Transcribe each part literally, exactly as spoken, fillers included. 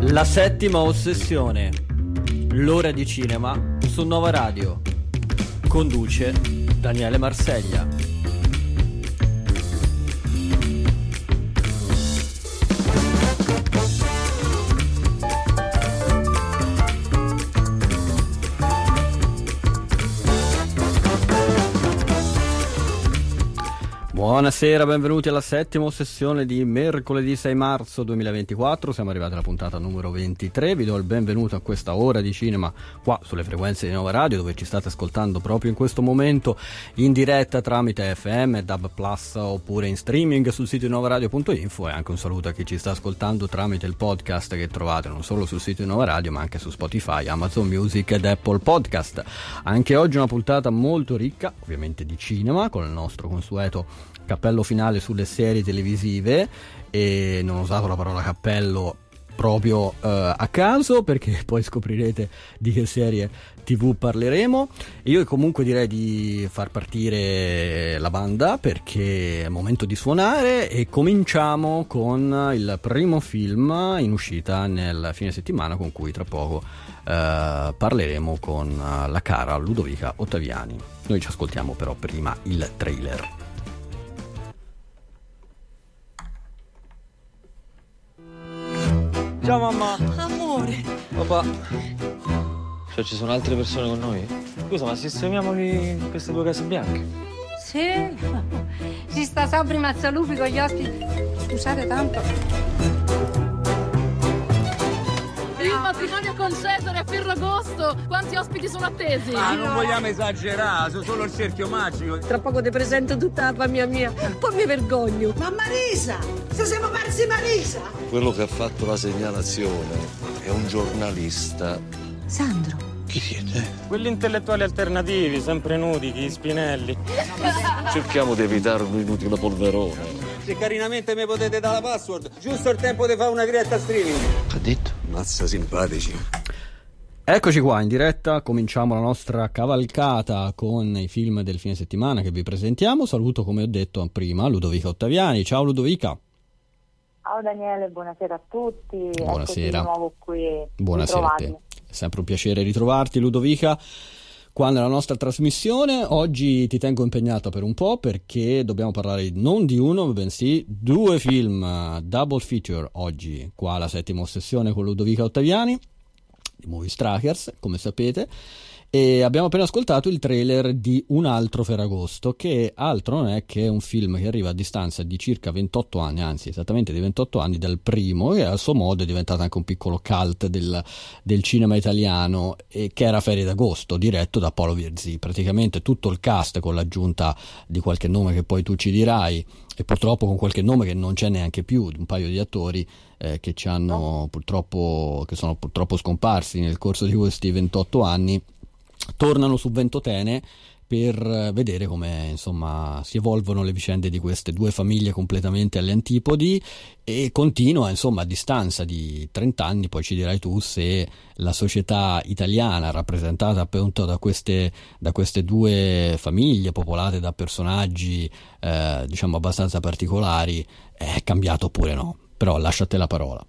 La settima ossessione, l'ora di cinema su Nova Radio. Conduce Daniele Marseglia. Buonasera, benvenuti alla settima sessione di mercoledì sei marzo duemilaventiquattro. Siamo arrivati alla puntata numero ventitré. Vi do il benvenuto a questa ora di cinema qua sulle frequenze di Nova Radio, dove ci state ascoltando proprio in questo momento in diretta tramite F M, D A B Plus oppure in streaming sul sito di novaradio punto info. E anche un saluto a chi ci sta ascoltando tramite il podcast che trovate non solo sul sito di Nova Radio ma anche su Spotify, Amazon Music ed Apple Podcast. Anche oggi una puntata molto ricca, ovviamente di cinema, con il nostro consueto cappello finale sulle serie televisive, e non ho usato la parola cappello proprio uh, a caso, perché poi scoprirete di che serie tv parleremo. Io comunque direi di far partire la banda, perché è momento di suonare, e cominciamo con il primo film in uscita nel fine settimana, con cui tra poco uh, parleremo con la cara Ludovica Ottaviani. Noi ci ascoltiamo però prima il trailer. Ciao mamma. Amore. Papà. Cioè ci sono altre persone con noi? Scusa, ma sistemiamoli in queste due case bianche. Sì. Si sta sobri mazzalupi con gli ospiti. Scusate tanto. Il matrimonio con Cesare a Ferragosto. Quanti ospiti sono attesi? Ma non vogliamo esagerare, sono solo il cerchio magico. Tra poco ti presento tutta la famiglia mia. Poi mi vergogno. Ma Marisa! Se siamo persi Marisa! Quello che ha fatto la segnalazione è un giornalista. Sandro. Chi siete? Quelli intellettuali alternativi, sempre nudi, chi Spinelli. Cerchiamo di evitare un inutile polverone. Se carinamente mi potete dare la password, giusto il tempo di fare una diretta streaming. Che ha detto? Mazza simpatici. Eccoci qua in diretta, cominciamo la nostra cavalcata con i film del fine settimana che vi presentiamo. Saluto, come ho detto prima, Ludovica Ottaviani. Ciao Ludovica. Ciao Daniele, buonasera a tutti. Buonasera. Eccoci di nuovo qui. Buonasera a te. È sempre un piacere ritrovarti, Ludovica, qua nella nostra trasmissione. Oggi ti tengo impegnata per un po', perché dobbiamo parlare non di uno, bensì due film double feature oggi qua alla settima sessione con Ludovica Ottaviani di Movie Strikers, come sapete. E abbiamo appena ascoltato il trailer di Un altro Ferragosto, che altro non è che un film che arriva a distanza di circa ventotto anni, anzi esattamente di ventotto anni dal primo, e al suo modo è diventato anche un piccolo cult del, del cinema italiano, e che era Ferie d'agosto, diretto da Paolo Virzì. Praticamente tutto il cast, con l'aggiunta di qualche nome che poi tu ci dirai, e purtroppo con qualche nome che non c'è neanche più, un paio di attori eh, che ci hanno purtroppo che sono purtroppo scomparsi nel corso di questi ventotto anni, tornano su Ventotene per vedere come insomma si evolvono le vicende di queste due famiglie completamente alle antipodi, e continua insomma a distanza di trenta anni. Poi ci dirai tu se la società italiana, rappresentata appunto da queste, da queste due famiglie popolate da personaggi eh, diciamo abbastanza particolari, è cambiato oppure no. Però lasciate la parola.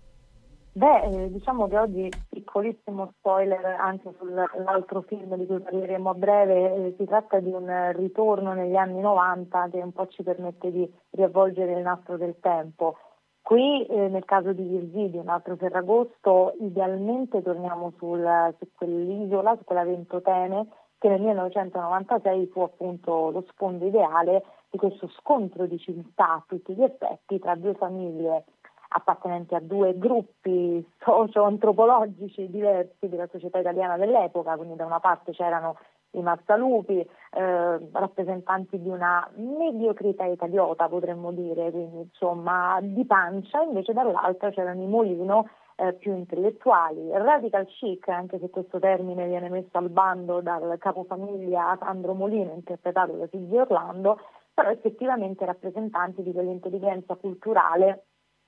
Beh, eh, diciamo che oggi, piccolissimo spoiler anche sull'altro film di cui parleremo a breve, eh, si tratta di un ritorno negli anni novanta che un po' ci permette di riavvolgere il nastro del tempo. Qui eh, nel caso di Virzì, Un altro Ferragosto, idealmente torniamo sul, su quell'isola, su quella Ventotene, che nel millenovecentonovantasei fu appunto lo sfondo ideale di questo scontro di civiltà a tutti gli effetti tra due famiglie appartenenti a due gruppi socio-antropologici diversi della società italiana dell'epoca. Quindi da una parte c'erano i Mazzalupi, eh, rappresentanti di una mediocrità italiota, potremmo dire, quindi insomma di pancia, invece dall'altra c'erano i Molino, eh, più intellettuali, radical chic, anche se questo termine viene messo al bando dal capofamiglia Sandro Molino, interpretato da Silvio Orlando, però effettivamente rappresentanti di quell'intelligenza culturale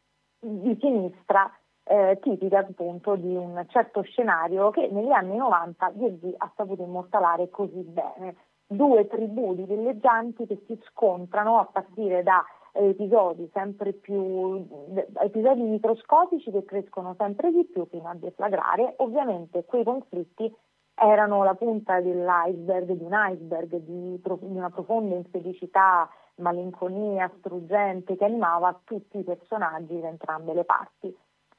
di sinistra, eh, tipica appunto di un certo scenario che negli anni novanta Virzì ha saputo immortalare così bene. Due tribù di villeggianti che si scontrano a partire da episodi sempre più, episodi microscopici che crescono sempre di più fino a deflagrare. Ovviamente quei conflitti erano la punta dell'iceberg, di un iceberg, di, di una profonda infelicità, malinconia struggente che animava tutti i personaggi da entrambe le parti.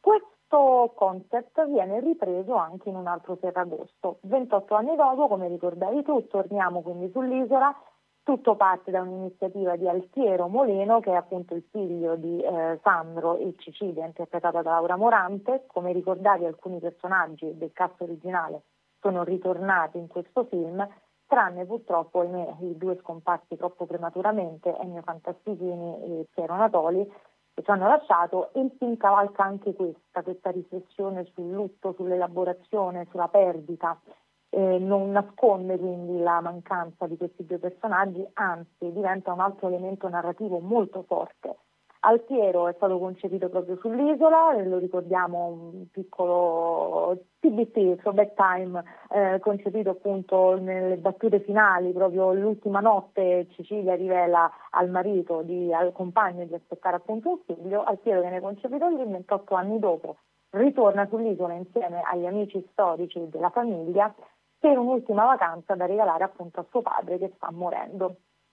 Questo concept viene ripreso anche in un altro Ferragosto. ventotto anni dopo, come ricordavi tu, torniamo quindi sull'isola. Tutto parte da un'iniziativa di Altiero Moleno, che è appunto il figlio di eh, Sandro e Cecilia, interpretata da Laura Morante. Come ricordavi, alcuni personaggi del cast originale sono ritornati in questo film, tranne purtroppo i due scomparsi troppo prematuramente, Ennio Fantastichini e Piero Natoli, che ci hanno lasciato. E il film cavalca anche questa, questa riflessione sul lutto, sull'elaborazione, sulla perdita. Eh, non nasconde quindi la mancanza di questi due personaggi, anzi diventa un altro elemento narrativo molto forte. Altiero è stato concepito proprio sull'isola, lo ricordiamo, un piccolo T B T, Throwback Time, eh, concepito appunto nelle battute finali, proprio l'ultima notte Cecilia rivela al marito, di, al compagno, di aspettare appunto un figlio. Altiero viene concepito lì, ventotto anni dopo ritorna sull'isola insieme agli amici storici della famiglia per un'ultima vacanza da regalare appunto a suo padre che sta morendo.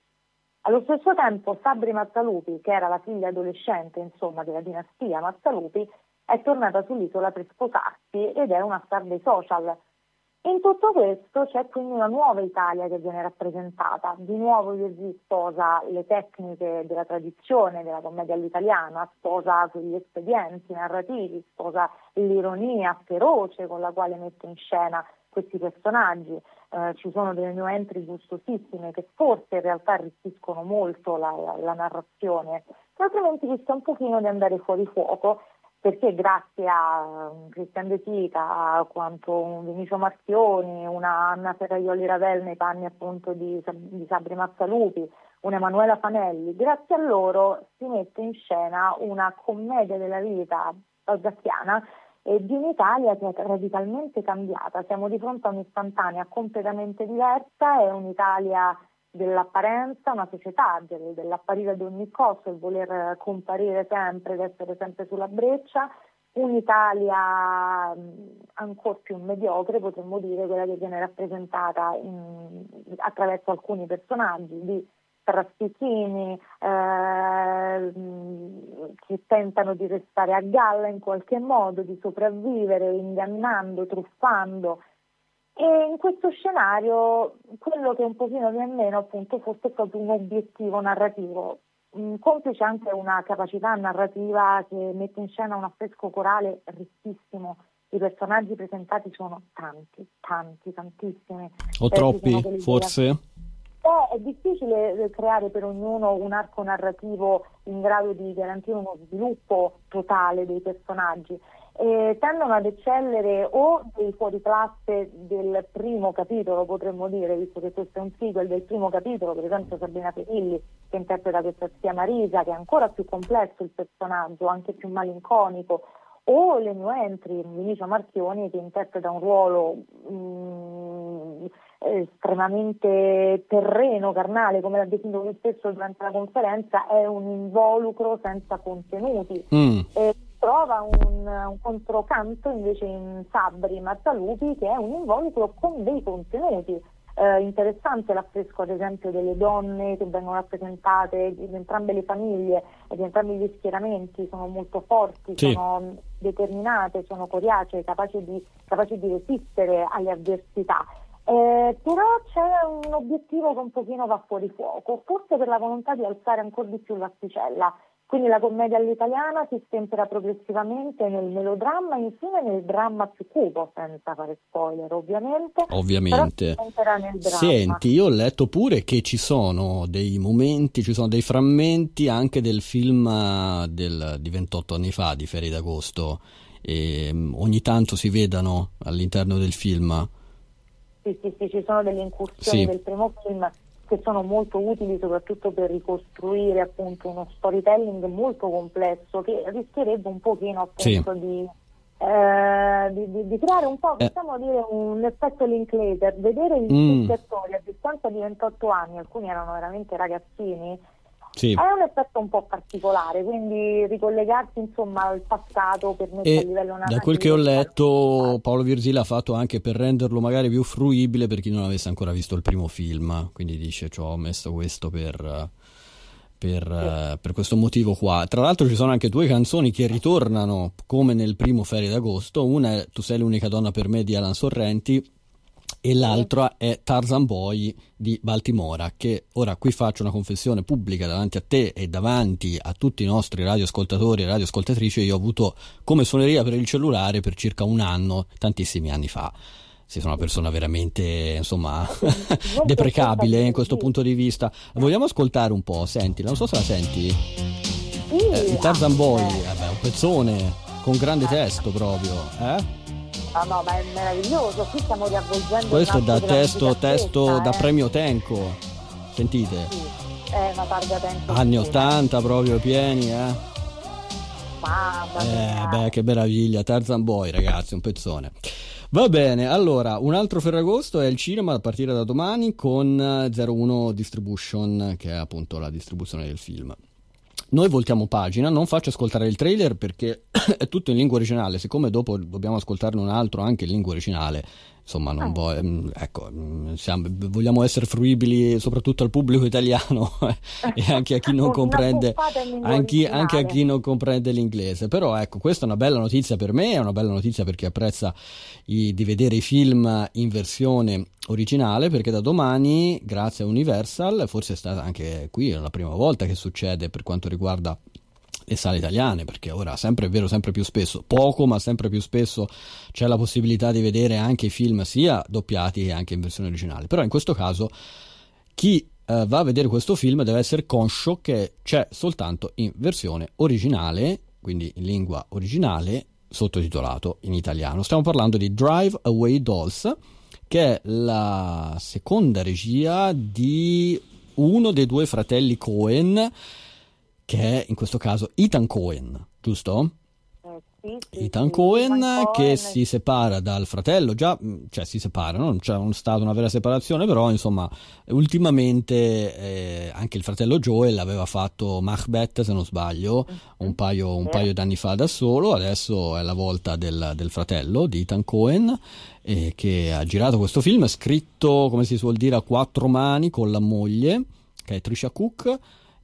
Allo stesso tempo Sabri Mazzalupi, che era la figlia adolescente insomma della dinastia Mazzalupi, è tornata sull'isola per sposarsi ed è una star dei social. In tutto questo c'è quindi una nuova Italia che viene rappresentata. Di nuovo Virzì sposa le tecniche della tradizione della commedia all'italiana, sposa quegli espedienti narrativi, sposa l'ironia feroce con la quale mette in scena questi personaggi. Eh, ci sono delle new entry gustosissime che forse in realtà arricchiscono molto la, la, la narrazione, altrimenti rischia un pochino di andare fuori fuoco, perché grazie a um, Cristian De Sica, a quanto un Vinicio Marchioni, una Anna Ferraioli Ravel nei panni appunto di, di Sabri Mazzalupi, una Emanuela Fanelli, grazie a loro si mette in scena una commedia della vita balzacchiana e di un'Italia che è radicalmente cambiata. Siamo di fronte a un'istantanea completamente diversa, è un'Italia dell'apparenza, una società del, dell'apparire ad ogni costo, il voler comparire sempre, ed essere sempre sulla breccia, un'Italia ancora più mediocre, potremmo dire, quella che viene rappresentata in, attraverso alcuni personaggi di Trastichini eh, che tentano di restare a galla in qualche modo, di sopravvivere ingannando, truffando. E in questo scenario quello che un pochino viene meno appunto fosse proprio un obiettivo narrativo, mh, complice anche una capacità narrativa che mette in scena un affresco corale ricchissimo. I personaggi presentati sono tanti, tanti, tantissimi. O eh, troppi, forse? Eh, è difficile creare per ognuno un arco narrativo in grado di garantire uno sviluppo totale dei personaggi. Eh, tendono ad eccellere o dei fuoriclasse del primo capitolo, potremmo dire, visto che questo è un sequel del primo capitolo, per esempio Sabrina Perilli che interpreta questa zia Marisa, che è ancora più complesso il personaggio, anche più malinconico, o le new entry, Vinicio Marchioni che interpreta un ruolo mh, estremamente terreno, carnale, come l'ha definito lui stesso durante la conferenza, è un involucro senza contenuti. Mm. E trova un, un controcanto invece in Sabri Mazzalupi, che è un involucro con dei contenuti. Eh, interessante l'affresco ad esempio delle donne che vengono rappresentate di entrambe le famiglie e di entrambi gli schieramenti, sono molto forti, sì. Sono determinate, sono coriacee, capaci di, capaci di resistere alle avversità. Eh, però c'è un obiettivo che un pochino va fuori fuoco, forse per la volontà di alzare ancora di più l'asticella. Quindi la commedia all'italiana si stempera progressivamente nel melodramma, infine nel dramma più cupo, senza fare spoiler ovviamente. Ovviamente. Però si stempera nel dramma. Senti, io ho letto pure che ci sono dei momenti, ci sono dei frammenti anche del film del, di ventotto anni fa, di Ferie d'Agosto, e ogni tanto si vedano all'interno del film. Sì, sì, sì, ci sono delle incursioni sì. del primo film che sono molto utili soprattutto per ricostruire appunto uno storytelling molto complesso che rischierebbe un pochino appunto sì. di, eh, di, di, di creare un po', possiamo eh. dire, un effetto Linklater, vedere gli mm. stessi attori a distanza di ventotto anni, alcuni erano veramente ragazzini, Sì. È un effetto un po' particolare, quindi ricollegarsi insomma al passato permette E a livello narrativo. da quel che ho letto Paolo Virzila ha fatto anche per renderlo magari più fruibile per chi non avesse ancora visto il primo film, quindi dice ci ho messo questo per, per, sì. per questo motivo qua. Tra l'altro ci sono anche due canzoni che ritornano come nel primo Ferie d'agosto, una è Tu sei l'unica donna per me di Alan Sorrenti e l'altra è Tarzan Boy di Baltimora, che ora qui faccio una confessione pubblica davanti a te e davanti a tutti i nostri radioascoltatori e radioascoltatrici. Io ho avuto come suoneria per il cellulare per circa un anno, tantissimi anni fa. Sì, sono una persona veramente, insomma, deprecabile in questo punto di vista. Vogliamo ascoltare un po'? Senti, non so se la senti. Eh, Tarzan Boy, eh beh, un pezzone con grande testo proprio, eh? Ah, no, ma è meraviglioso, qui stiamo riavvolgendo. Questo è da testo, testo eh. da premio Tenco, sentite? Sì, è una targa Tenco. Anni ottanta proprio pieni, eh? Mamma mia. Eh, beh, che meraviglia, Tarzan Boy, ragazzi, un pezzone. Va bene, allora, un altro Ferragosto è il cinema a partire da domani con zero uno Distribution, che è appunto la distribuzione del film. Noi voltiamo pagina, non faccio ascoltare il trailer perché è tutto in lingua originale, siccome dopo dobbiamo ascoltarne un altro anche in lingua originale, insomma non vo- ecco, siamo, vogliamo essere fruibili soprattutto al pubblico italiano e anche a chi non comprende anche, anche a chi non comprende l'inglese. Però ecco, questa è una bella notizia per me, è una bella notizia per chi apprezza i, di vedere i film in versione originale, perché da domani, grazie a Universal, forse è stata anche qui è la prima volta che succede per quanto riguarda le sale italiane, perché ora sempre è vero, sempre più spesso, poco ma sempre più spesso c'è la possibilità di vedere anche i film sia doppiati che anche in versione originale. Però in questo caso chi eh, va a vedere questo film deve essere conscio che c'è soltanto in versione originale, quindi in lingua originale, sottotitolato in italiano. Stiamo parlando di Drive Away Dolls, che è la seconda regia di uno dei due fratelli Coen, che è in questo caso Ethan Coen, giusto? Eh, sì, sì, Ethan sì, Coen, Ethan che Coen si separa dal fratello, già, cioè si separa, non c'è stata una vera separazione, però insomma ultimamente eh, anche il fratello Joel aveva fatto Macbeth, se non sbaglio, un paio, un paio d'anni fa da solo. Adesso è la volta del, del fratello di Ethan Coen, eh, che ha girato questo film scritto, come si suol dire, a quattro mani con la moglie, che è Trisha Cook.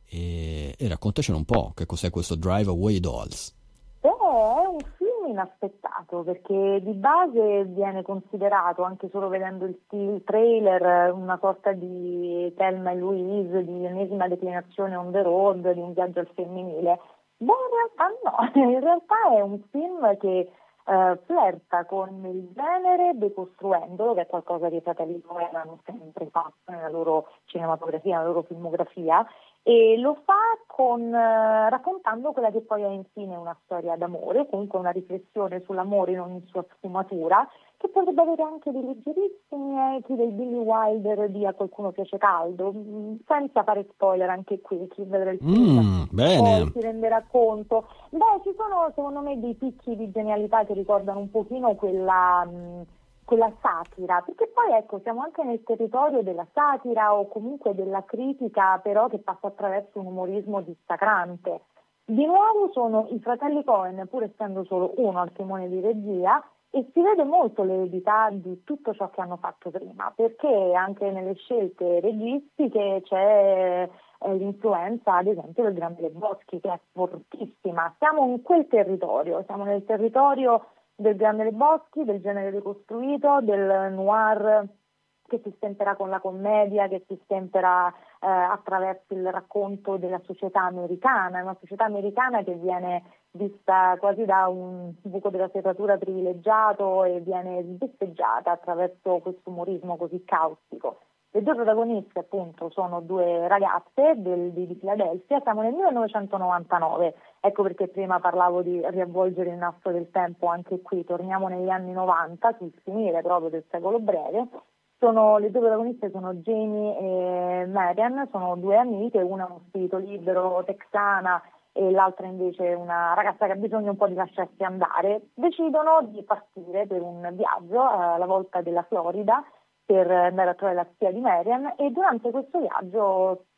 E, e raccontacene un po' che cos'è questo Drive Away Dolls. Beh, è un film inaspettato, perché di base viene considerato, anche solo vedendo il, il trailer, una sorta di Thelma e Louise, di ennesima declinazione on the road, di un viaggio al femminile. Beh, in realtà no, in realtà è un film che Uh, flirta con il genere decostruendolo, che è qualcosa che i fratelli Coen hanno sempre fatto nella loro cinematografia, nella loro filmografia, e lo fa con uh, raccontando quella che poi è infine una storia d'amore, comunque una riflessione sull'amore in ogni sua sfumatura, che potrebbe avere anche dei leggerissimi echi del Billy Wilder di A qualcuno piace caldo, senza fare spoiler anche qui, chi vedrà il film mm, bene. poi si renderà conto. Beh, ci sono secondo me dei picchi di genialità che ricordano un pochino quella, mh, quella satira, perché poi ecco siamo anche nel territorio della satira o comunque della critica, però che passa attraverso un umorismo dissacrante. Di nuovo sono i fratelli Coen, pur essendo solo uno al timone di regia, e si vede molto l'eredità di tutto ciò che hanno fatto prima, perché anche nelle scelte registiche c'è eh, l'influenza ad esempio del Grande Lebowski, che è fortissima. Siamo in quel territorio, siamo nel territorio del Grande Lebowski, del genere decostruito, del noir che si stempera con la commedia, che si stempera eh, attraverso il racconto della società americana, una società americana che viene vista quasi da un buco della serratura privilegiato e viene sbeffeggiata attraverso questo umorismo così caustico. Le due protagoniste appunto sono due ragazze del, di, di Filadelfia, siamo nel millenovecentonovantanove, ecco perché prima parlavo di riavvolgere il nastro del tempo, anche qui torniamo negli anni novanta, sul finire proprio del secolo breve. Sono, le due protagoniste sono Jamie e Marian, sono due amiche, una ha uno spirito libero texana e l'altra invece una ragazza che ha bisogno un po' di lasciarsi andare. Decidono di partire per un viaggio alla volta della Florida per andare a trovare la zia di Marian, e durante questo viaggio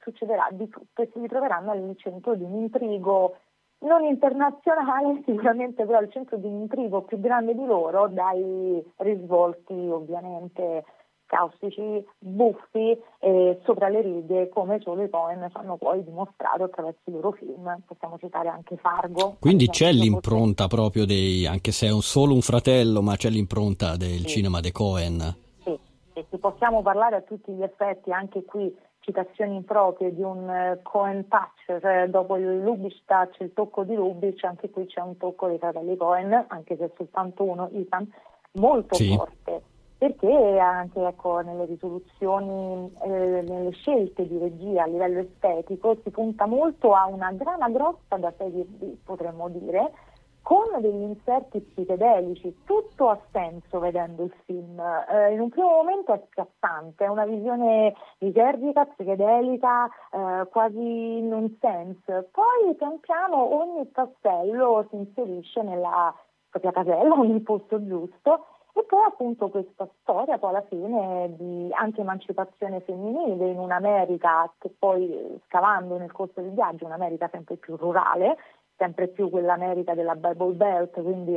succederà di tutto e si ritroveranno al centro di un intrigo non internazionale, sicuramente però al centro di un intrigo più grande di loro, dai risvolti ovviamente caustici, buffi e sopra le righe, come solo i Coen hanno poi dimostrato attraverso i loro film. Possiamo citare anche Fargo. Quindi c'è l'impronta proprio dei, anche se è un, solo un fratello, ma c'è l'impronta del sì. cinema dei Coen. Sì, e sì, possiamo parlare a tutti gli effetti, anche qui citazioni improprie di un uh, Coen touch, cioè dopo il Lubitsch touch, il tocco di Lubitsch, anche qui c'è un tocco dei fratelli Coen, anche se è soltanto uno, Ethan, molto sì. forte. Perché anche ecco, nelle risoluzioni, eh, nelle scelte di regia a livello estetico si punta molto a una grana grossa da serie B, potremmo dire, con degli inserti psichedelici, tutto ha senso vedendo il film. Eh, in un primo momento è scassante, è una visione lisergica, psichedelica, eh, quasi nonsense. Poi pian piano ogni tassello si inserisce nella propria casella, nel posto giusto. E poi appunto questa storia poi alla fine di anche emancipazione femminile in un'America che poi, scavando nel corso del viaggio, un'America sempre più rurale, sempre più quell'America della Bible Belt, quindi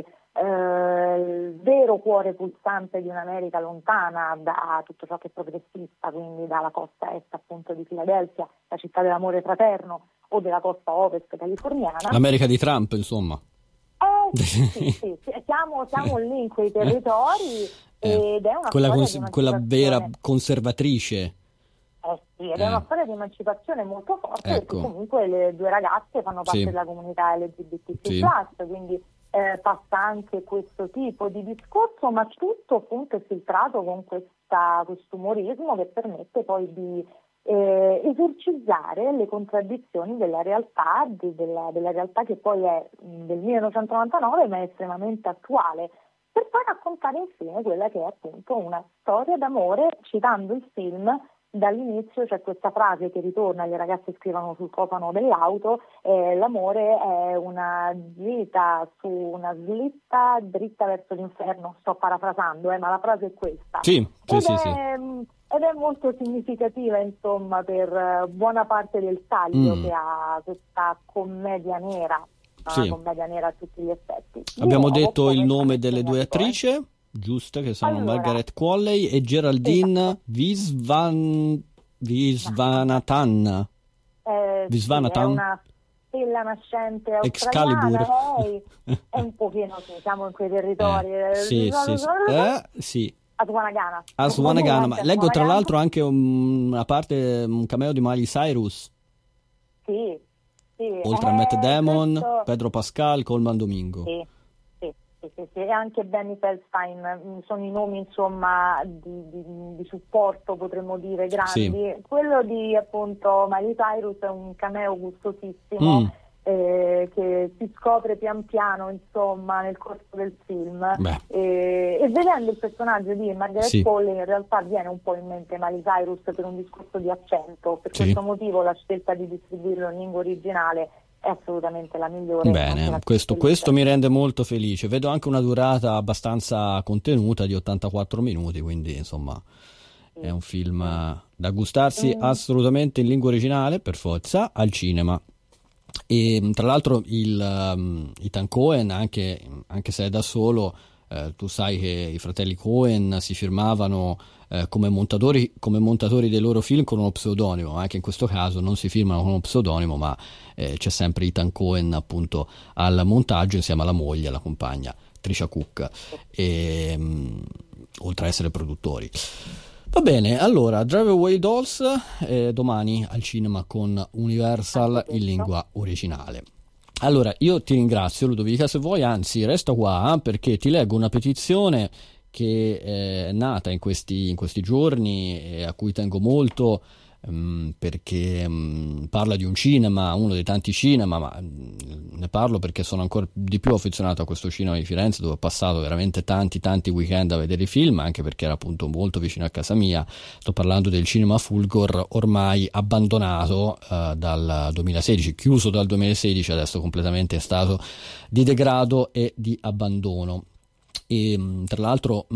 eh, il vero cuore pulsante di un'America lontana da tutto ciò che è progressista, quindi dalla costa est appunto di Filadelfia, la città dell'amore fraterno, o della costa ovest californiana. L'America di Trump, insomma. Eh, sì, sì, sì. Siamo, siamo lì in quei territori eh, ed è una quella, storia cons- quella vera conservatrice. Eh sì, ed eh. è una storia di emancipazione molto forte, ecco. perché comunque le due ragazze fanno parte sì. della comunità L G B T Q plus, sì. quindi eh, passa anche questo tipo di discorso, ma tutto appunto è filtrato con questa, questo umorismo che permette poi di Eh, esorcizzare le contraddizioni della realtà, di, della, della realtà che poi è mh, del millenovecentonovantanove ma è estremamente attuale, per poi raccontare infine quella che è appunto una storia d'amore, citando il film. Dall'inizio c'è questa frase che ritorna, le ragazze scrivono sul cofano dell'auto, eh, l'amore è una gita su una slitta dritta verso l'inferno, sto parafrasando, eh, ma la frase è questa. Sì, sì, ed, sì, è, sì. ed è molto significativa insomma per uh, buona parte del taglio mm. che ha questa commedia nera, sì. una commedia nera a tutti gli effetti. Abbiamo Di nuovo, detto il nome delle due eh. attrici, giuste, che sono Allora, Margaret Qualley e Geraldine esatto. Visvan... Visvanathan. Eh, Visvanathan. Sì, è una stella nascente australiana, lei è un pochino, sì, siamo in quei territori. Eh, sì, sì, sì. Eh, sì. Aswanagana. Aswanagana, ma leggo tra l'altro anche un, una parte, un cameo di Miley Cyrus. Sì, sì. Oltre eh, a Matt Damon, questo... Pedro Pascal, Colman Domingo. Sì. Sì, sì, sì, e anche Benny Feldstein, sono i nomi insomma di, di, di supporto, potremmo dire, grandi. Sì. Quello di appunto Miley Cyrus è un cameo gustosissimo, mm. eh, che si scopre pian piano insomma nel corso del film, e, e vedendo il personaggio di Margaret sì. Qualley in realtà viene un po' in mente Miley Cyrus per un discorso di accento, per sì. questo motivo la scelta di distribuirlo in lingua originale è assolutamente la migliore. Bene, questo, questo mi rende molto felice. Vedo anche una durata abbastanza contenuta di ottantaquattro minuti, quindi insomma sì. è un film da gustarsi mm. assolutamente in lingua originale, per forza, al cinema. E tra l'altro il um, Ethan Coen, anche, anche se è da solo, eh, tu sai che i fratelli Coen si firmavano eh, come montatori, come montatori dei loro film con uno pseudonimo. Anche in questo caso non si firmano con uno pseudonimo, ma eh, c'è sempre Ethan Coen appunto al montaggio insieme alla moglie, alla compagna Trisha Cook, e, um, oltre a essere produttori. Va bene, allora Drive Away Dolls eh, domani al cinema con Universal in lingua originale. Allora io ti ringrazio Ludovica, se vuoi anzi resta qua perché ti leggo una petizione che è nata in questi, in questi giorni e a cui tengo molto, um, perché um, parla di un cinema, uno dei tanti cinema, ma um, ne parlo perché sono ancora di più affezionato a questo cinema di Firenze, dove ho passato veramente tanti tanti weekend a vedere i film, anche perché era appunto molto vicino a casa mia. Sto parlando del cinema Fulgor, ormai abbandonato uh, dal duemilasedici, chiuso dal duemilasedici, adesso completamente in stato di degrado e di abbandono. E tra l'altro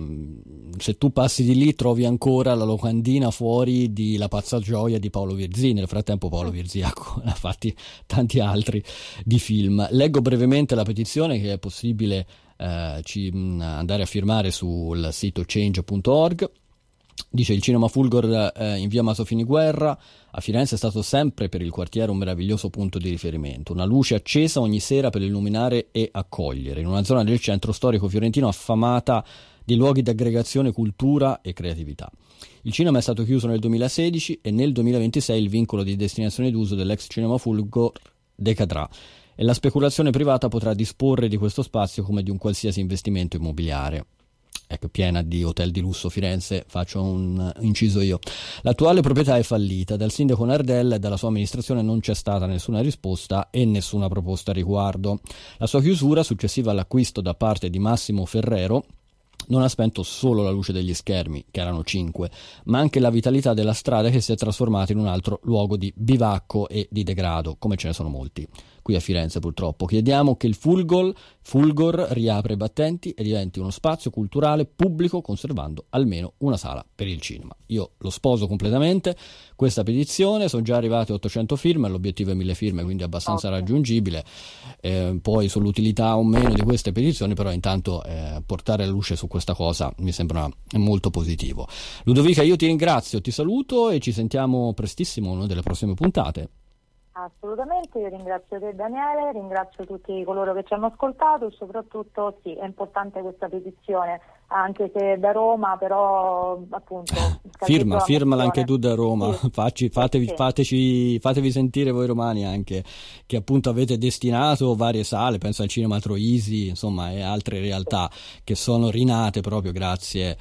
mh, se tu passi di lì trovi ancora la locandina fuori di La pazza gioia di Paolo Virzì. Nel frattempo Paolo Virzì ha fatti tanti altri di film. Leggo brevemente la petizione che è possibile eh, ci, mh, andare a firmare sul sito change punto org. Dice: il cinema Fulgor eh, in via Maso Finiguerra a Firenze è stato sempre per il quartiere un meraviglioso punto di riferimento, una luce accesa ogni sera per illuminare e accogliere, in una zona del centro storico fiorentino affamata di luoghi di aggregazione, cultura e creatività. Il cinema è stato chiuso nel duemilasedici e nel duemilaventisei il vincolo di destinazione d'uso dell'ex cinema Fulgor decadrà e la speculazione privata potrà disporre di questo spazio come di un qualsiasi investimento immobiliare. Ecco, piena di hotel di lusso Firenze, faccio un inciso io. L'attuale proprietà è fallita, dal sindaco Nardella e dalla sua amministrazione non c'è stata nessuna risposta e nessuna proposta a riguardo. La sua chiusura, successiva all'acquisto da parte di Massimo Ferrero, non ha spento solo la luce degli schermi, che erano cinque, ma anche la vitalità della strada che si è trasformata in un altro luogo di bivacco e di degrado, come ce ne sono molti qui a Firenze purtroppo. Chiediamo che il Fulgor, Fulgor riapra i battenti e diventi uno spazio culturale pubblico, conservando almeno una sala per il cinema. Io lo sposo completamente questa petizione, sono già arrivate ottocento firme, l'obiettivo è mille firme, quindi abbastanza okay. raggiungibile. Eh, poi sull'utilità o meno di queste petizioni, però intanto eh, portare la luce su questa cosa mi sembra molto positivo. Ludovica, io ti ringrazio, ti saluto e ci sentiamo prestissimo in una delle prossime puntate. Assolutamente, io ringrazio te Daniele, ringrazio tutti coloro che ci hanno ascoltato e soprattutto sì, è importante questa petizione, anche se da Roma, però appunto... Firma, firmala anche tu da Roma, sì. Facci, fatevi, sì. fateci, fatevi sentire voi romani anche, che appunto avete destinato varie sale, penso al Cinema Troisi, insomma, e altre realtà sì. che sono rinate proprio grazie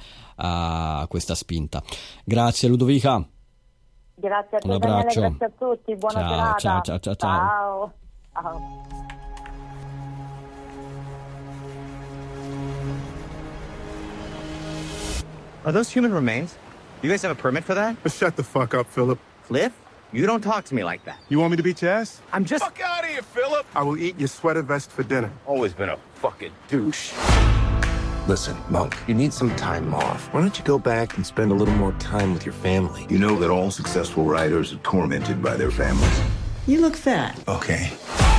a questa spinta. Grazie Ludovica. Grazie a te, un Daniele, abbraccio. Grazie a tutti, buona ciao, serata. Ciao, ciao, ciao, ciao. Ciao. Are those human remains? You guys have a permit for that? Shut the fuck up, Philip. Cliff? You don't talk to me like that. You want me to beat your ass? I'm just... Fuck out of here, Philip! I will eat your sweater vest for dinner. Always been a fucking douche. Listen, Monk, you need some time off. Why don't you go back and spend a little more time with your family? You know that all successful writers are tormented by their families. You look fat. Okay.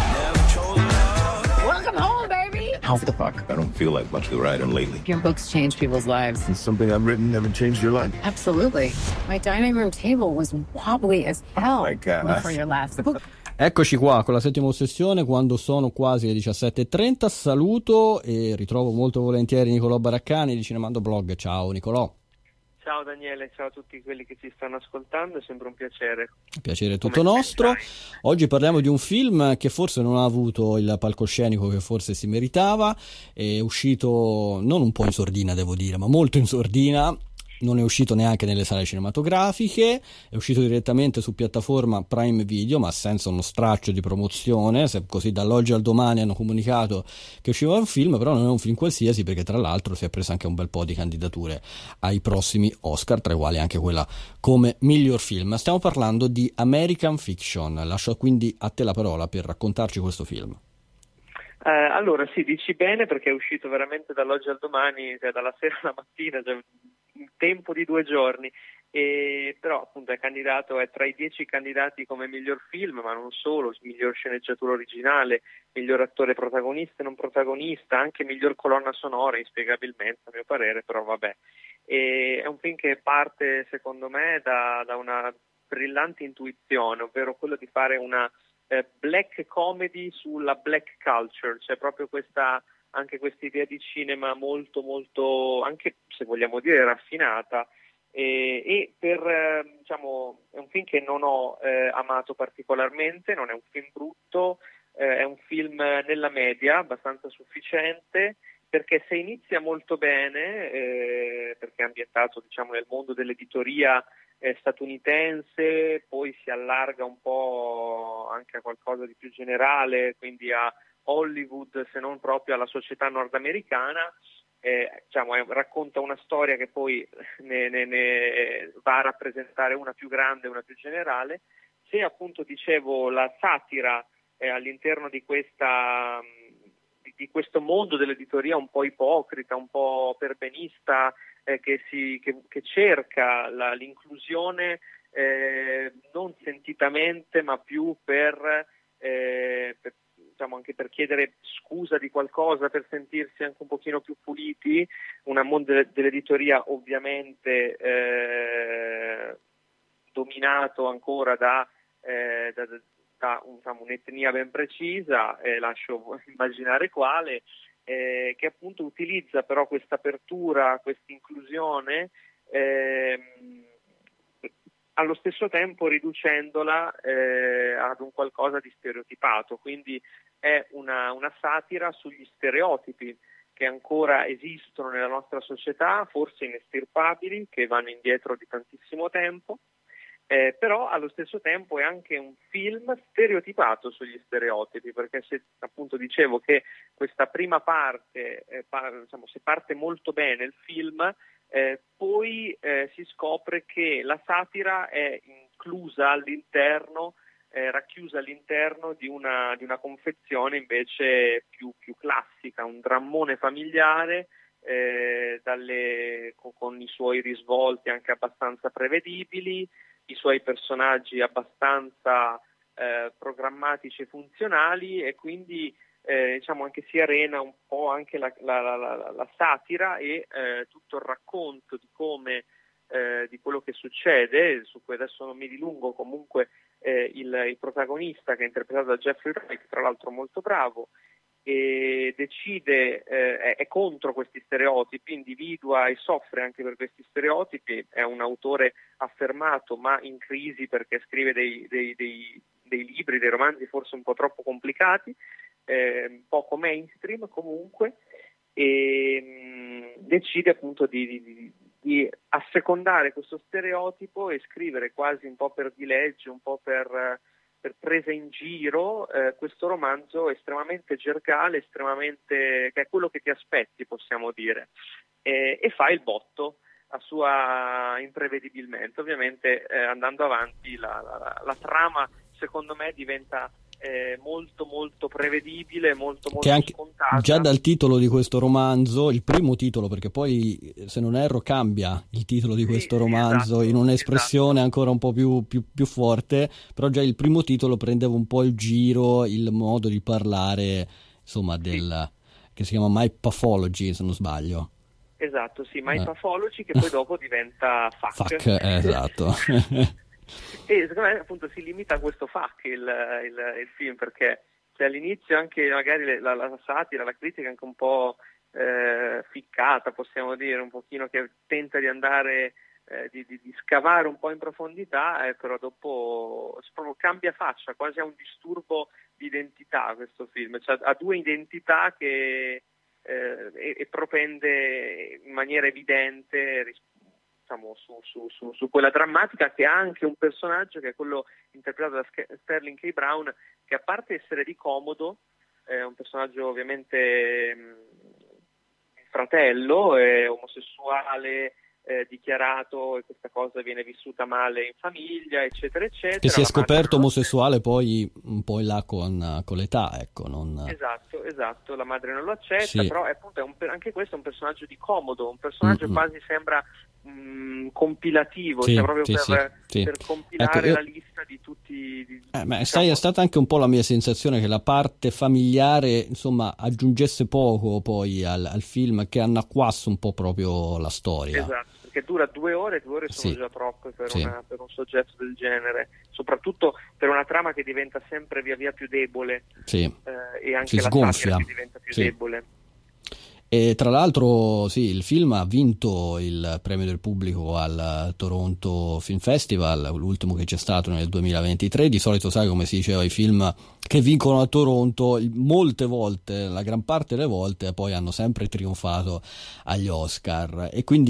Welcome home, baby! How the fuck? I don't feel like much of a writer lately. Your books change people's lives. And something I've written never changed your life? Absolutely. My dining room table was wobbly as hell Oh my God. for your last book. Eccoci qua con la settima ossessione quando sono quasi le diciassette e trenta. Saluto e ritrovo molto volentieri Nicolò Baraccani di Cinemando Blog. Ciao Nicolò. Ciao Daniele, ciao a tutti quelli che ci stanno ascoltando, è sempre un piacere. Piacere tutto nostro. Oggi parliamo di un film che forse non ha avuto il palcoscenico che forse si meritava, è uscito non un po' in sordina devo dire, ma molto in sordina. Non è uscito neanche nelle sale cinematografiche, è uscito direttamente su piattaforma Prime Video, ma senza uno straccio di promozione, se così dall'oggi al domani hanno comunicato che usciva un film, però non è un film qualsiasi perché tra l'altro si è preso anche un bel po' di candidature ai prossimi Oscar, tra i quali anche quella come miglior film. Stiamo parlando di American Fiction, lascio quindi a te la parola per raccontarci questo film. Eh, allora sì, dici bene perché è uscito veramente dall'oggi al domani, cioè dalla sera alla mattina, cioè in tempo di due giorni, e però appunto è candidato, è tra i dieci candidati come miglior film, ma non solo, miglior sceneggiatura originale, miglior attore protagonista e non protagonista, anche miglior colonna sonora, inspiegabilmente a mio parere, però vabbè. E è un film che parte secondo me da, da una brillante intuizione, ovvero quello di fare una eh, black comedy sulla black culture, cioè proprio questa anche questa idea di cinema molto molto, anche se vogliamo dire raffinata, e, e per eh, diciamo è un film che non ho eh, amato particolarmente, non è un film brutto, eh, è un film nella media, abbastanza sufficiente, perché se inizia molto bene, eh, perché è ambientato diciamo nel mondo dell'editoria eh, statunitense, poi si allarga un po' anche a qualcosa di più generale, quindi a Hollywood, se non proprio alla società nordamericana, eh, diciamo, è, racconta una storia che poi ne, ne, ne va a rappresentare una più grande, una più generale. Se appunto dicevo la satira eh, all'interno di questa di, di questo mondo dell'editoria un po' ipocrita, un po' perbenista, eh, che, si, che, che cerca la, l'inclusione eh, non sentitamente, ma più per, eh, per diciamo anche per chiedere scusa di qualcosa, per sentirsi anche un pochino più puliti. Un mondo dell'editoria ovviamente eh, dominato ancora da, eh, da, da un, diciamo, un'etnia ben precisa, eh, lascio immaginare quale, eh, che appunto utilizza però questa apertura, questa inclusione, eh, allo stesso tempo riducendola eh, ad un qualcosa di stereotipato, quindi è una, una satira sugli stereotipi che ancora esistono nella nostra società, forse inestirpabili, che vanno indietro di tantissimo tempo, eh, però allo stesso tempo è anche un film stereotipato sugli stereotipi, perché se appunto dicevo che questa prima parte, eh, par- diciamo, se parte molto bene il film, Eh, poi eh, si scopre che la satira è inclusa all'interno, eh, racchiusa all'interno di una, di una confezione invece più, più classica, un drammone familiare eh, dalle, con, con i suoi risvolti anche abbastanza prevedibili, i suoi personaggi abbastanza eh, programmatici e funzionali, e quindi Eh, diciamo anche si arena un po' anche la, la, la, la satira e eh, tutto il racconto di come eh, di quello che succede, su cui adesso non mi dilungo. Comunque eh, il, il protagonista, che è interpretato da Jeffrey Wright, tra l'altro molto bravo, e decide eh, è, è contro questi stereotipi, individua e soffre anche per questi stereotipi. È un autore affermato ma in crisi, perché scrive dei, dei, dei, dei libri, dei romanzi forse un po' troppo complicati, Eh, poco mainstream comunque, e mh, decide appunto di, di, di assecondare questo stereotipo e scrivere quasi un po' per dileggio, un po' per, per presa in giro, eh, questo romanzo estremamente gergale, estremamente, che è quello che ti aspetti, possiamo dire, e, e fa il botto a sua imprevedibilmente. Ovviamente eh, andando avanti la, la, la trama secondo me diventa Eh, molto molto prevedibile, molto molto che anche, scontata. Già dal titolo di questo romanzo, il primo titolo, perché poi se non erro cambia il titolo di questo sì, romanzo, esatto, in un'espressione esatto. ancora un po' più, più, più forte, però già il primo titolo prendeva un po' il giro, il modo di parlare, insomma, del sì. che si chiama My Pathology, se non sbaglio. Esatto, sì, My eh. Pathology, che poi dopo diventa Fuck. Fuck, eh, esatto. E secondo me appunto si limita a questo fuck il, il, il film, perché se all'inizio anche magari la, la satira, la critica è anche un po' eh, ficcata, possiamo dire, un pochino che tenta di andare, eh, di, di, di scavare un po' in profondità, eh, però dopo proprio cambia faccia, quasi ha un disturbo di identità questo film, cioè ha due identità che eh, e, e propende in maniera evidente rispetto Su, su, su, su quella drammatica, che ha anche un personaggio che è quello interpretato da Sterling K. Brown, che a parte essere di comodo, è un personaggio ovviamente mh, fratello, è omosessuale, eh, dichiarato, e questa cosa viene vissuta male in famiglia, eccetera eccetera. Che si è scoperto non... omosessuale poi un po' in là con, con l'età, ecco. Non... Esatto, esatto, la madre non lo accetta, sì. però è, appunto, è un, anche questo è un personaggio di comodo, un personaggio mm-hmm. quasi sembra mh, compilativo, sì, cioè proprio sì, per, sì, per sì. compilare ecco, io... la lista di tutti. Di, eh, ma diciamo... sai, è stata anche un po' la mia sensazione che la parte familiare, insomma, aggiungesse poco poi al, al film, che annacquasse un po' proprio la storia. Esatto. Che dura due ore, due ore sono sì. già troppe per, sì. una, per un soggetto del genere, soprattutto per una trama che diventa sempre via via più debole, sì. eh, e anche si la sgonfia. satira che diventa più sì. debole. E tra l'altro sì, il film ha vinto il premio del pubblico al Toronto Film Festival, l'ultimo che c'è stato nel duemilaventitré. Di solito, sai come si diceva, i film che vincono a Toronto molte volte, la gran parte delle volte, poi hanno sempre trionfato agli Oscar, e quindi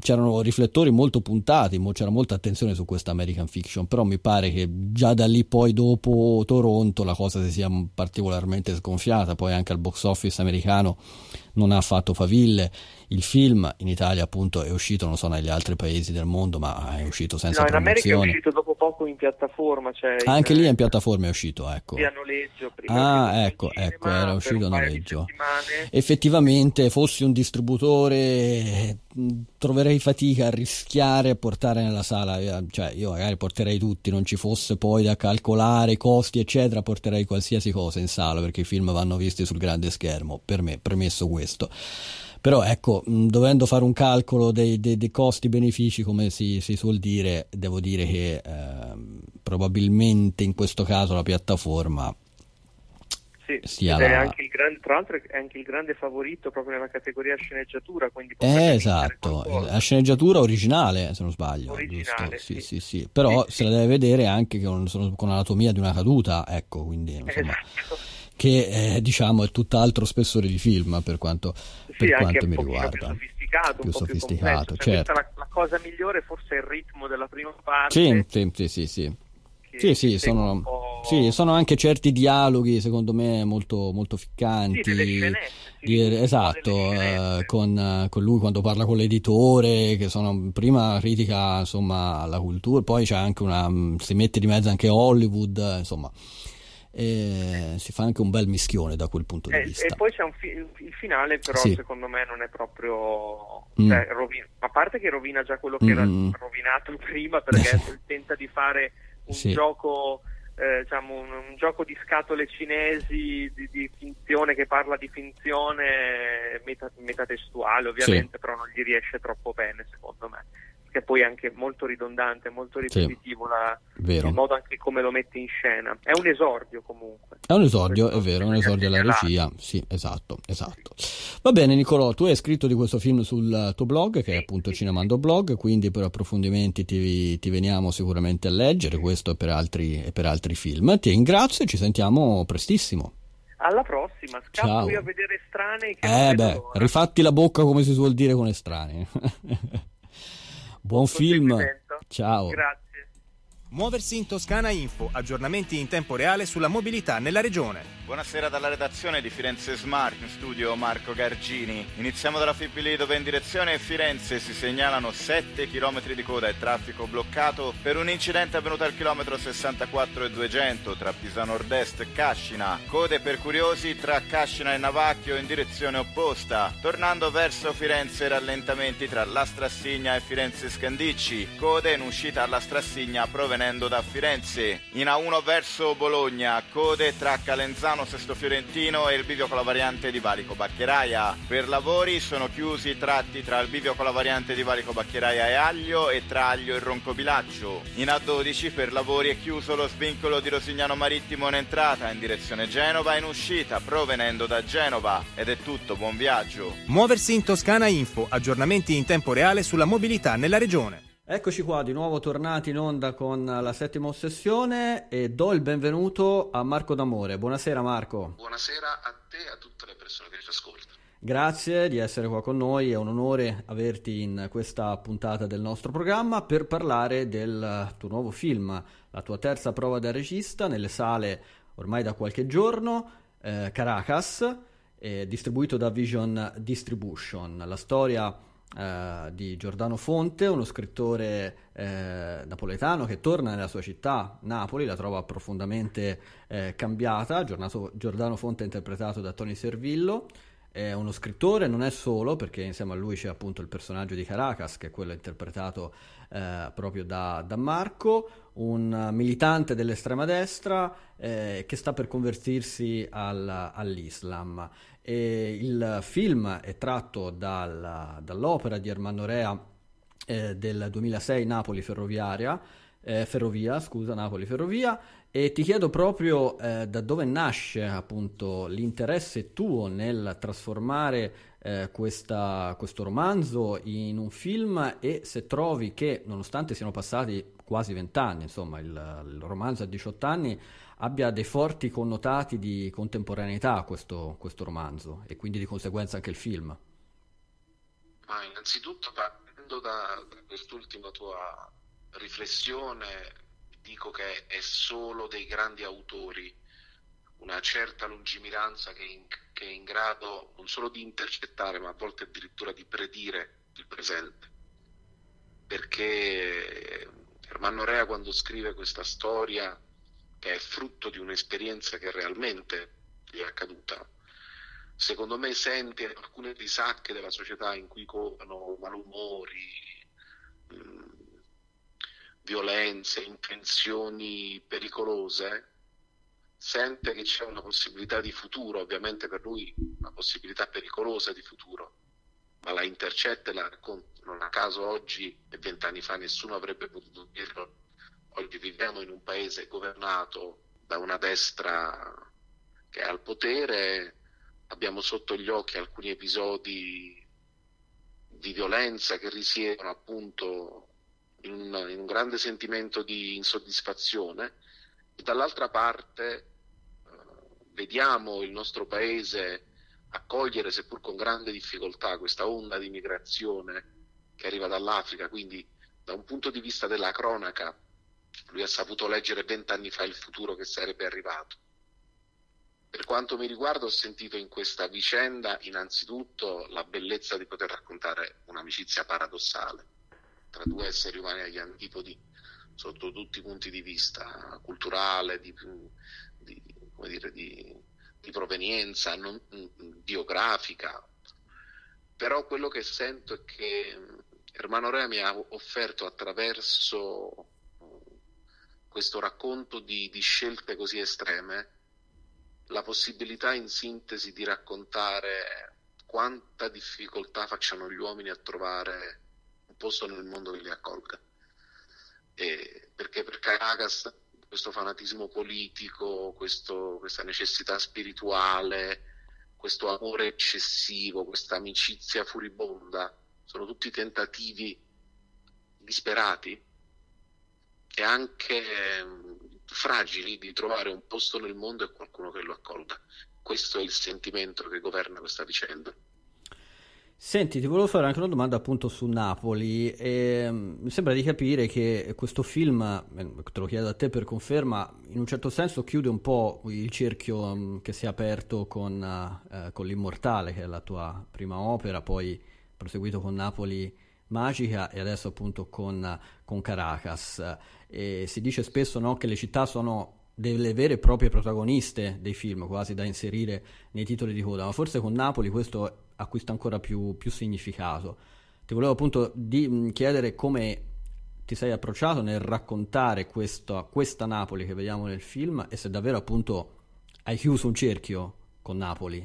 c'erano riflettori molto puntati, mo c'era molta attenzione su questa American Fiction, però mi pare che già da lì poi dopo Toronto la cosa si sia particolarmente sgonfiata, poi anche al box office americano non ha fatto faville. Il film in Italia appunto è uscito, non so negli altri paesi del mondo, ma è uscito senza no, in America promozione. è uscito dopo poco in piattaforma, cioè ah, anche in, lì in piattaforma è uscito, ecco. Via noleggio prima. Ah, ecco, cinema, ecco, era uscito a noleggio. Settimane. Effettivamente, fossi un distributore, troverei fatica a rischiare a portare nella sala, cioè io magari porterei tutti, non ci fosse poi da calcolare i costi eccetera, porterei qualsiasi cosa in sala perché i film vanno visti sul grande schermo, per me, premesso questo. Però ecco, dovendo fare un calcolo dei, dei, dei costi-benefici, come si, si suol dire, devo dire che eh, probabilmente in questo caso la piattaforma sì, sia ed la... è anche il grande, tra l'altro è anche il grande favorito proprio nella categoria sceneggiatura, quindi eh, esatto, la sceneggiatura originale se non sbaglio, originale, giusto? Sì, sì, sì, sì. Però sì, se sì. la deve vedere anche con, con anatomia di una caduta, ecco, quindi insomma, esatto. che eh, diciamo è tutt'altro spessore di film per quanto, sì, per anche quanto un mi pochino riguarda, più sofisticato, più un po' sofisticato, più complesso. Cioè, certo. la, la cosa migliore forse è il ritmo della prima parte. Sì, sì, sì, sì, sì. Sì, sì, sono, sì, sono anche certi dialoghi secondo me molto, molto ficcanti. Sì, delle scenette, sì, di, esatto, eh, con, con lui quando parla con l'editore, che sono prima critica insomma alla cultura, poi c'è anche una, si mette di mezzo anche Hollywood, insomma, e si fa anche un bel mischione da quel punto di e, vista. E poi c'è un fi- il finale, però sì. secondo me non è proprio, mm. cioè, rovina, a parte che rovina già quello che era mm. rovinato prima, perché tenta di fare un sì. gioco eh, diciamo un, un gioco di scatole cinesi di, di finzione, che parla di finzione meta, metatestuale ovviamente, sì. però non gli riesce troppo bene secondo me, che poi è anche molto ridondante, molto ripetitivo, sì, la, il modo anche come lo mette in scena. È un esordio comunque. È un esordio, è vero, è un esordio alla regia. Sì, esatto, esatto. Va bene Nicolò, tu hai scritto di questo film sul tuo blog, che sì, è appunto sì, Cinemando Blog, quindi per approfondimenti ti, ti veniamo sicuramente a leggere, questo e per altri, e per altri film. Ti ringrazio e ci sentiamo prestissimo. Alla prossima, scappo Ciao. io a vedere Estranei. Che eh beh, l'ora. Rifatti la bocca come si suol dire con Estranei. Buon film, ciao. Grazie. Muoversi in Toscana Info, aggiornamenti in tempo reale sulla mobilità nella regione. Buonasera dalla redazione di Firenze Smart, in studio Marco Gargini. Iniziamo dalla F I P L dove in direzione Firenze si segnalano sette chilometri di coda e traffico bloccato per un incidente avvenuto al chilometro sessantaquattro e duecento tra Pisa Nord-Est e Cascina. Code per curiosi tra Cascina e Navacchio in direzione opposta. Tornando verso Firenze, rallentamenti tra La Strassigna e Firenze Scandicci. Code in uscita alla Strassigna provenendo da Firenze. In A uno verso Bologna, code tra Calenzano Sesto Fiorentino e il bivio con la variante di Valico Baccheraia. Per lavori sono chiusi i tratti tra il bivio con la variante di Valico Baccheraia e Aglio e tra Aglio e Roncobilaccio. In A dodici per lavori è chiuso lo svincolo di Rosignano Marittimo in entrata in direzione Genova e in uscita provenendo da Genova. Ed è tutto, buon viaggio. Muoversi in Toscana Info, aggiornamenti in tempo reale sulla mobilità nella regione. Eccoci qua, di nuovo tornati in onda con la settima ossessione e do il benvenuto a Marco D'Amore. Buonasera Marco. Buonasera a te e a tutte le persone che ci ascoltano. Grazie di essere qua con noi, è un onore averti in questa puntata del nostro programma per parlare del tuo nuovo film, la tua terza prova da regista, nelle sale ormai da qualche giorno, eh, Caracas, eh, distribuito da Vision Distribution. La storia Uh, di Giordano Fonte, uno scrittore eh, napoletano che torna nella sua città, Napoli, la trova profondamente eh, cambiata. Giordano, Giordano Fonte è interpretato da Tony Servillo, è uno scrittore, non è solo, perché insieme a lui c'è appunto il personaggio di Caracas, che è quello interpretato eh, proprio da, da Marco, un militante dell'estrema destra eh, che sta per convertirsi al, all'Islam. E il film è tratto dal, dall'opera di Ermanno Rea eh, del duemilasei Napoli Ferroviaria, eh, Ferrovia, scusa, Napoli Ferrovia, e ti chiedo proprio eh, da dove nasce appunto l'interesse tuo nel trasformare eh, questa, questo romanzo in un film e se trovi che, nonostante siano passati quasi vent'anni, insomma il, il romanzo ha diciotto anni, abbia dei forti connotati di contemporaneità questo, questo romanzo e quindi di conseguenza anche il film. Ma innanzitutto parte partendo da, da quest'ultima tua riflessione, dico che è solo dei grandi autori una certa lungimiranza che è, in, che è in grado non solo di intercettare, ma a volte addirittura di predire il presente. Perché Ermanno Rea, quando scrive questa storia, che è frutto di un'esperienza che realmente gli è accaduta, secondo me sente alcune risacche della società in cui covano malumori, mh, violenze, intenzioni pericolose, sente che c'è una possibilità di futuro, ovviamente per lui una possibilità pericolosa di futuro, ma la intercetta e la racconta. Non a caso oggi e vent'anni fa nessuno avrebbe potuto dirlo. Oggi viviamo in un paese governato da una destra che è al potere, abbiamo sotto gli occhi alcuni episodi di violenza che risiedono appunto in un, in un grande sentimento di insoddisfazione, e dall'altra parte eh, vediamo il nostro paese accogliere, seppur con grande difficoltà, questa onda di migrazione che arriva dall'Africa. Quindi da un punto di vista della cronaca lui ha saputo leggere vent'anni fa il futuro che sarebbe arrivato. Per quanto mi riguarda, ho sentito in questa vicenda innanzitutto la bellezza di poter raccontare un'amicizia paradossale tra due esseri umani agli antipodi sotto tutti i punti di vista, culturale, di, di, come dire, di, di provenienza, non, biografica. Però quello che sento è che Ermanno Rea mi ha offerto, attraverso questo racconto di, di scelte così estreme, la possibilità in sintesi di raccontare quanta difficoltà facciano gli uomini a trovare un posto nel mondo che li accolga. E perché per Caracas questo fanatismo politico, questo, questa necessità spirituale, questo amore eccessivo, questa amicizia furibonda, sono tutti tentativi disperati e anche eh, fragili di trovare un posto nel mondo e qualcuno che lo accolga. Questo è il sentimento che governa questa vicenda. Senti, ti volevo fare anche una domanda appunto su Napoli. E, um, mi sembra di capire che questo film, eh, te lo chiedo a te per conferma, in un certo senso chiude un po' il cerchio um, che si è aperto con, uh, con L'Immortale, che è la tua prima opera, poi proseguito con Napoli Magica e adesso appunto con, con Caracas. E si dice spesso, no, che le città sono delle vere e proprie protagoniste dei film, quasi da inserire nei titoli di coda, ma forse con Napoli questo acquista ancora più, più significato. Ti volevo appunto di, chiedere come ti sei approcciato nel raccontare questo, questa Napoli che vediamo nel film, e se davvero appunto hai chiuso un cerchio con Napoli.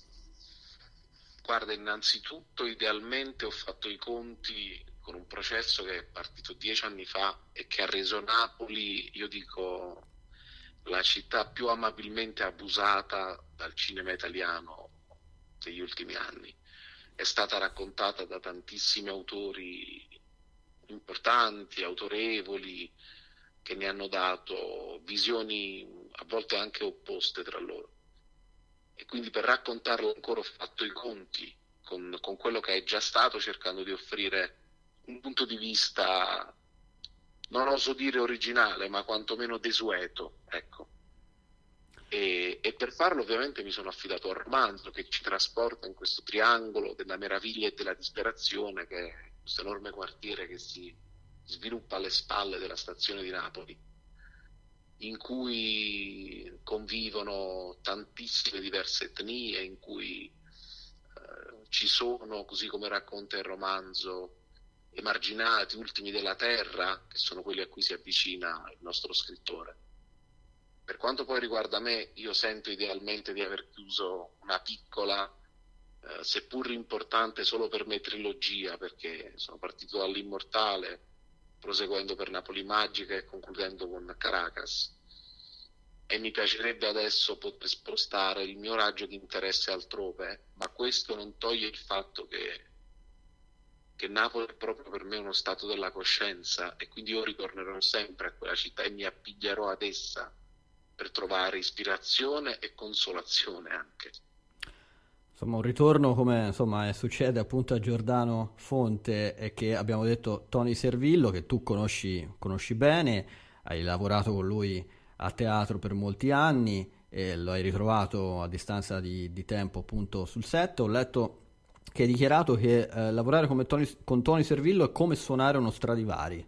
Guarda, innanzitutto idealmente ho fatto i conti con un processo che è partito dieci anni fa e che ha reso Napoli, io dico, la città più amabilmente abusata dal cinema italiano degli ultimi anni. È stata raccontata da tantissimi autori importanti, autorevoli, che ne hanno dato visioni a volte anche opposte tra loro. E quindi per raccontarlo ancora ho fatto i conti con, con quello che è già stato, cercando di offrire un punto di vista, non oso dire originale, ma quantomeno desueto, ecco. E, e per farlo ovviamente mi sono affidato al romanzo, che ci trasporta in questo triangolo della meraviglia e della disperazione, che è questo enorme quartiere che si sviluppa alle spalle della stazione di Napoli, in cui convivono tantissime diverse etnie, in cui eh, ci sono, così come racconta il romanzo, emarginati, ultimi della terra, che sono quelli a cui si avvicina il nostro scrittore. Per quanto poi riguarda me, io sento idealmente di aver chiuso una piccola, eh, seppur importante solo per me, trilogia, perché sono partito dall'Immortale, proseguendo per Napoli Magica e concludendo con Caracas, e mi piacerebbe adesso poter spostare il mio raggio di interesse altrove, ma questo non toglie il fatto che, che Napoli è proprio per me uno stato della coscienza, e quindi io ritornerò sempre a quella città e mi appiglierò ad essa per trovare ispirazione e consolazione anche. Insomma, un ritorno come insomma succede appunto a Giordano Fonte e che abbiamo detto Tony Servillo, che tu conosci, conosci bene, hai lavorato con lui a teatro per molti anni e lo hai ritrovato a distanza di, di tempo appunto sul set. Ho letto che hai dichiarato che eh, lavorare come Tony, con Tony Servillo è come suonare uno Stradivari.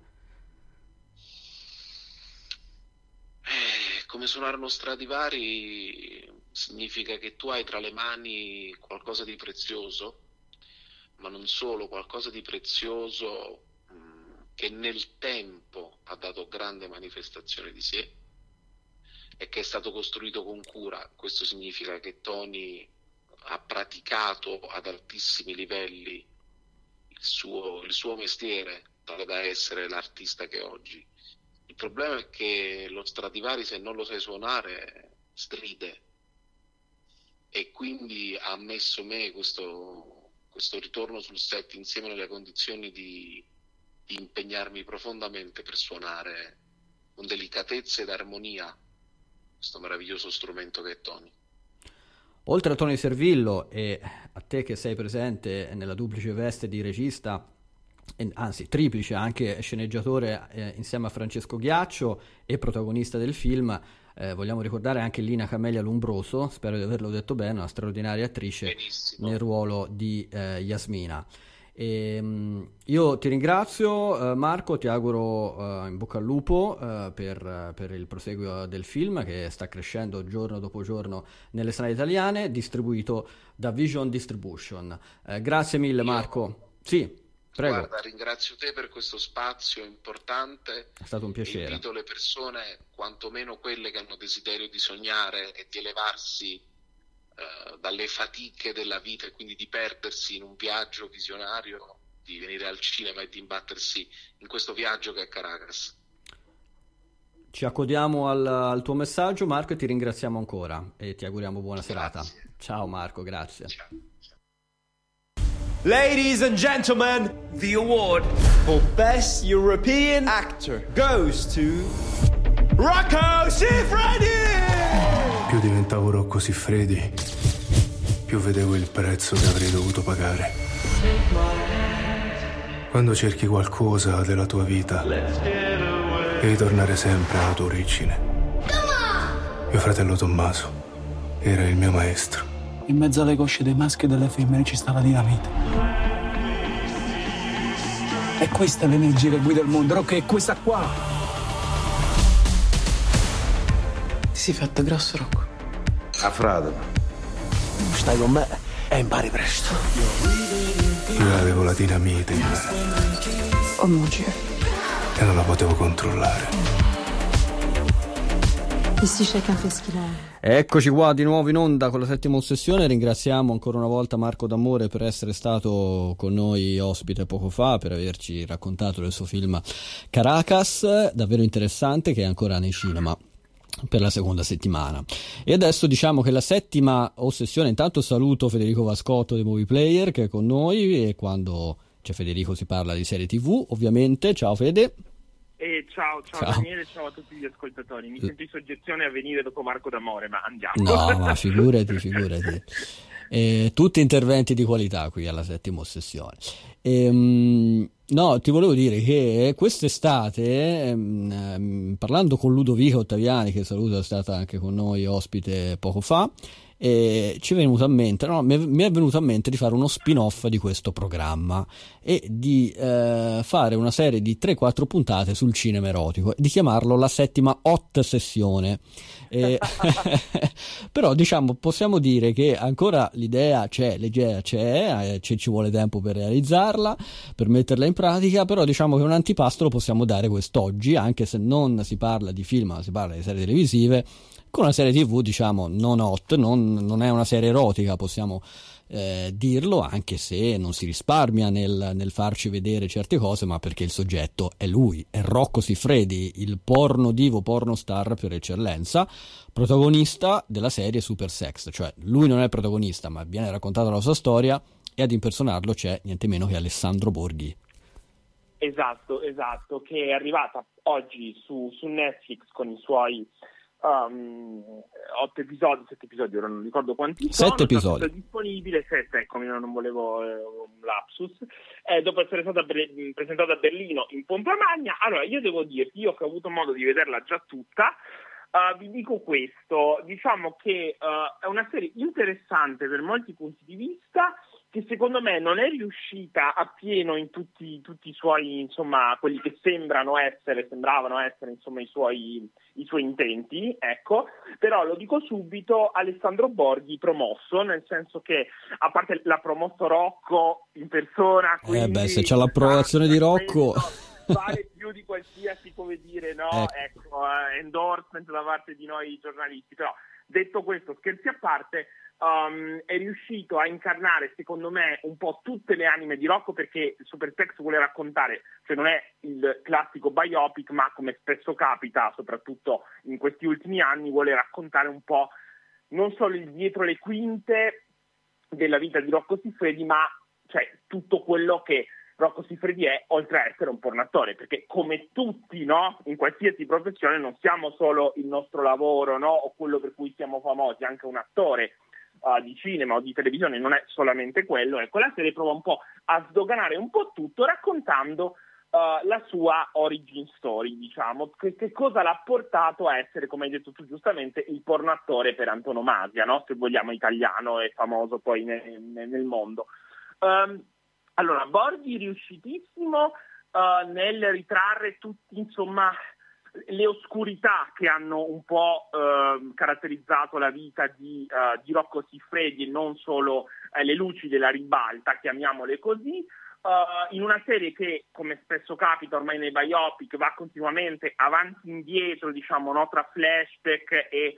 Eh, come suonare uno Stradivari significa che tu hai tra le mani qualcosa di prezioso, ma non solo, qualcosa di prezioso mh, che nel tempo ha dato grande manifestazione di sé e che è stato costruito con cura. Questo significa che Tony ha praticato ad altissimi livelli il suo, il suo mestiere, tale da essere l'artista che è oggi. Il problema è che lo Stradivari, se non lo sai suonare, stride. E quindi ha messo me questo, questo ritorno sul set insieme nelle condizioni di, di impegnarmi profondamente per suonare con delicatezza ed armonia questo meraviglioso strumento che è Tony. Oltre a Tony Servillo e a te che sei presente nella duplice veste di regista, anzi triplice, anche sceneggiatore eh, insieme a Francesco Ghiaccio e protagonista del film, Eh, vogliamo ricordare anche Lina Camelia Lumbroso, spero di averlo detto bene, una straordinaria attrice. Benissimo. Nel ruolo di eh, Yasmina. E, mh, io ti ringrazio eh, Marco, ti auguro eh, in bocca al lupo eh, per, per il proseguo del film che sta crescendo giorno dopo giorno nelle sale italiane, distribuito da Vision Distribution. Eh, grazie mille Marco. Io... Sì. Prego. Guarda, ringrazio te per questo spazio importante. È stato un piacere. Invito le persone, quantomeno quelle che hanno desiderio di sognare e di elevarsi eh, dalle fatiche della vita e quindi di perdersi in un viaggio visionario, di venire al cinema e di imbattersi in questo viaggio che è Caracas. Ci accodiamo al, al tuo messaggio, Marco, e ti ringraziamo ancora e ti auguriamo buona grazie. serata. Ciao Marco, grazie. Ciao. Ladies and gentlemen, the award for Best European Actor goes to Rocco Siffredi! Più diventavo Rocco Siffredi, più vedevo il prezzo che avrei dovuto pagare. Quando cerchi qualcosa della tua vita, devi tornare sempre alla tua origine. Mio fratello Tommaso era il mio maestro. In mezzo alle cosce dei maschi e delle femmine ci sta la dinamite. E questa è l'energia che guida il mondo, Rocco, è questa qua. Ti sei fatto grosso, Rocco? A frate. Stai con me e impari presto. Io avevo la dinamite in me. Oh mio Dio. E non la potevo controllare. Ici chacun fait ce qu'il a. Eccoci qua di nuovo in onda con la settima ossessione. Ringraziamo ancora una volta Marco D'Amore per essere stato con noi ospite poco fa, per averci raccontato del suo film Caracas, davvero interessante, che è ancora nei cinema per la seconda settimana. E adesso diciamo che la settima ossessione, intanto saluto Federico Vascotto dei Movie Player che è con noi, e quando c'è Federico si parla di serie tv ovviamente. Ciao Fede. E ciao, ciao, ciao Daniele, ciao a tutti gli ascoltatori. Mi sento in soggezione a venire dopo Marco D'Amore, ma andiamo. No, ma figurati, figurati. Eh, tutti interventi di qualità qui alla settima ossessione. Ehm, no, ti volevo dire che quest'estate, ehm, parlando con Ludovica Ottaviani, che saluto, è stata anche con noi ospite poco fa, e ci è venuto a mente, no, mi è venuto a mente di fare uno spin-off di questo programma e di eh, fare una serie di tre quattro puntate sul cinema erotico, di chiamarlo la settima hot sessione. E però diciamo possiamo dire che ancora l'idea c'è, l'idea c'è, eh, ci, ci vuole tempo per realizzarla, per metterla in pratica, però diciamo che un antipasto lo possiamo dare quest'oggi, anche se non si parla di film ma si parla di serie televisive, con una serie tv diciamo non hot, non, non è una serie erotica, possiamo eh, dirlo, anche se non si risparmia nel, nel farci vedere certe cose, ma perché il soggetto è lui, è Rocco Siffredi, il porno divo, porno star per eccellenza, protagonista della serie Super Sex. Cioè lui non è il protagonista, ma viene raccontata la sua storia e ad impersonarlo c'è niente meno che Alessandro Borghi. Esatto, esatto, che è arrivata oggi su, su Netflix con i suoi um, otto episodi, sette episodi, ora non ricordo quanti sono. Sette episodi. È disponibile, sette, ecco, non volevo eh, un lapsus. Eh, dopo essere stata pre- presentata a Berlino in pompa magna. Allora, io devo dirti, io che ho avuto modo di vederla già tutta, Uh, vi dico questo, diciamo che uh, è una serie interessante per molti punti di vista, che secondo me non è riuscita appieno in tutti, tutti i suoi, insomma, quelli che sembrano essere, sembravano essere, insomma, i suoi, i suoi intenti, ecco, però lo dico subito, Alessandro Borghi promosso, nel senso che, a parte l'ha promosso Rocco in persona, quindi, eh beh, se c'è l'approvazione di Rocco... vale più di qualsiasi, come dire, no, ecco, ecco uh, endorsement da parte di noi giornalisti. Però, detto questo, scherzi a parte, um, è riuscito a incarnare, secondo me, un po' tutte le anime di Rocco, perché Supersex vuole raccontare, cioè non è il classico biopic, ma come spesso capita, soprattutto in questi ultimi anni, vuole raccontare un po' non solo il dietro le quinte della vita di Rocco Siffredi, ma cioè tutto quello che Rocco Siffredi è, oltre a essere un pornatore, perché come tutti, no, in qualsiasi professione non siamo solo il nostro lavoro, no, o quello per cui siamo famosi, anche un attore uh, di cinema o di televisione non è solamente quello. Ecco, la serie prova un po' a sdoganare un po' tutto raccontando uh, la sua origin story, diciamo, che, che cosa l'ha portato a essere, come hai detto tu giustamente, il pornatore per antonomasia, no, se vogliamo italiano e famoso poi nel, nel mondo. Um, Allora, Borghi riuscitissimo uh, nel ritrarre tutti, insomma, le oscurità che hanno un po' uh, caratterizzato la vita di, uh, di Rocco Siffredi, e non solo uh, le luci della ribalta, chiamiamole così, uh, in una serie che, come spesso capita ormai nei biopic, va continuamente avanti e indietro, diciamo, no, tra flashback e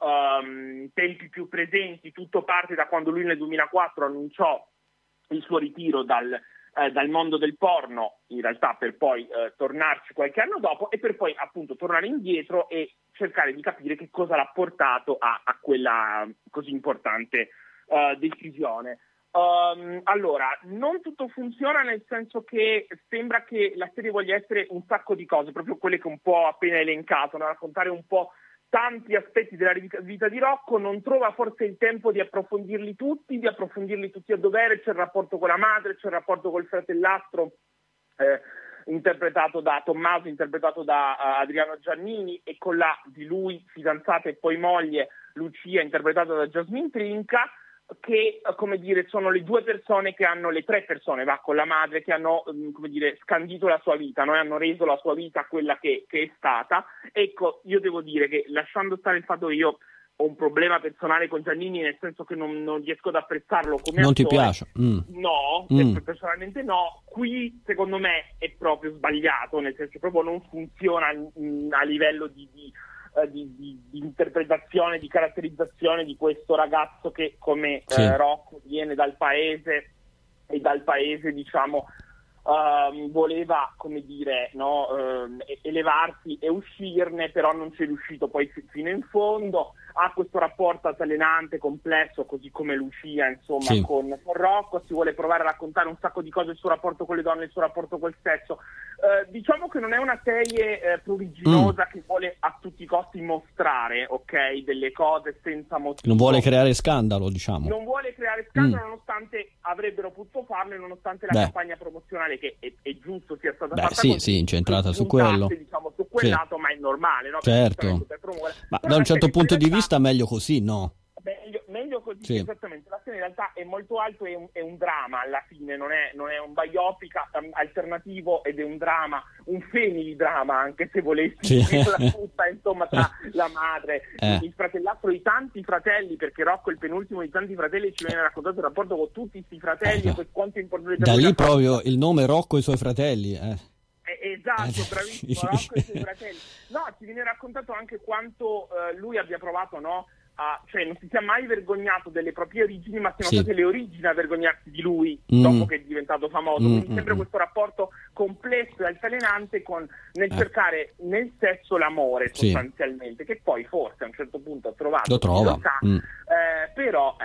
um, tempi più presenti. Tutto parte da quando lui nel duemilaquattro annunciò il suo ritiro dal, eh, dal mondo del porno, in realtà per poi eh, tornarci qualche anno dopo, e per poi appunto tornare indietro e cercare di capire che cosa l'ha portato a, a quella così importante uh, decisione. Um, allora, non tutto funziona, nel senso che sembra che la serie voglia essere un sacco di cose, proprio quelle che un po' ho appena elencato, no? Raccontare un po' tanti aspetti della vita di Rocco, non trova forse il tempo di approfondirli tutti, di approfondirli tutti a dovere. C'è il rapporto con la madre, c'è il rapporto col fratellastro, eh, interpretato da Tommaso, interpretato da uh, Adriano Giannini, e con la di lui fidanzata e poi moglie Lucia, interpretata da Jasmine Trinca, che, come dire, sono le due persone che hanno, le tre persone, va, con la madre, che hanno, come dire, scandito la sua vita, no? E hanno reso la sua vita quella che, che è stata. Ecco, io devo dire che, lasciando stare il fatto che io ho un problema personale con Giannini, nel senso che non, non riesco ad apprezzarlo come non attore. ti piace? Mm. No, mm. personalmente no. Qui, secondo me, è proprio sbagliato, nel senso che proprio non funziona mh, a livello di... di Di, di, di interpretazione, di caratterizzazione di questo ragazzo che, come sì. eh, Rocco, viene dal paese, e dal paese, diciamo, uh, voleva, come dire, no, uh, elevarsi e uscirne, però non ci è riuscito poi f- fino in fondo. Ha questo rapporto altalenante, complesso, così come Lucia, insomma, sì. con, con Rocco. Si vuole provare a raccontare un sacco di cose, il suo rapporto con le donne, il suo rapporto col sesso. Uh, diciamo che non è una serie eh, pruriginosa mm. che vuole a tutti i costi mostrare, ok, delle cose senza motivo. Non vuole creare scandalo, diciamo. Non vuole creare scandalo, mm. nonostante avrebbero potuto farlo, e nonostante la Beh. campagna promozionale, che è, è giusto sia stata Beh, fatta sì, così, sì, incentrata su puntate, quello. diciamo, su quel sì. lato, ma è normale, no? Certo. Per promuovere. Ma Però da un certo punto di realtà, vista meglio così, no? Meglio, meglio così, sì. esattamente. La serie in realtà è molto alto, è un, è un dramma alla fine, non è, non è un biopic alternativo, ed è un dramma, un family drama, anche se volessi, sì. la tutta, insomma, tra la madre, eh. il fratellastro, i tanti fratelli, perché Rocco è il penultimo di tanti fratelli, ci viene raccontato il rapporto con tutti questi fratelli, eh. e quanto è importante. Da lì proprio il nome Rocco e i suoi fratelli, eh. Esatto, bravissimo, Rocco e i suoi fratelli. No, ci viene raccontato anche quanto uh, lui abbia provato, no? Uh, cioè non si sia mai vergognato delle proprie origini, ma siano sì. state le origini a vergognarsi di lui mm. dopo che è diventato famoso. Mm, Quindi mm, sempre mm. questo rapporto complesso e altalenante con, nel eh. cercare nel sesso l'amore, sì. sostanzialmente, che poi forse a un certo punto ha trovato. Lo trova. Lo sa, mm. eh, però... Eh. Uh,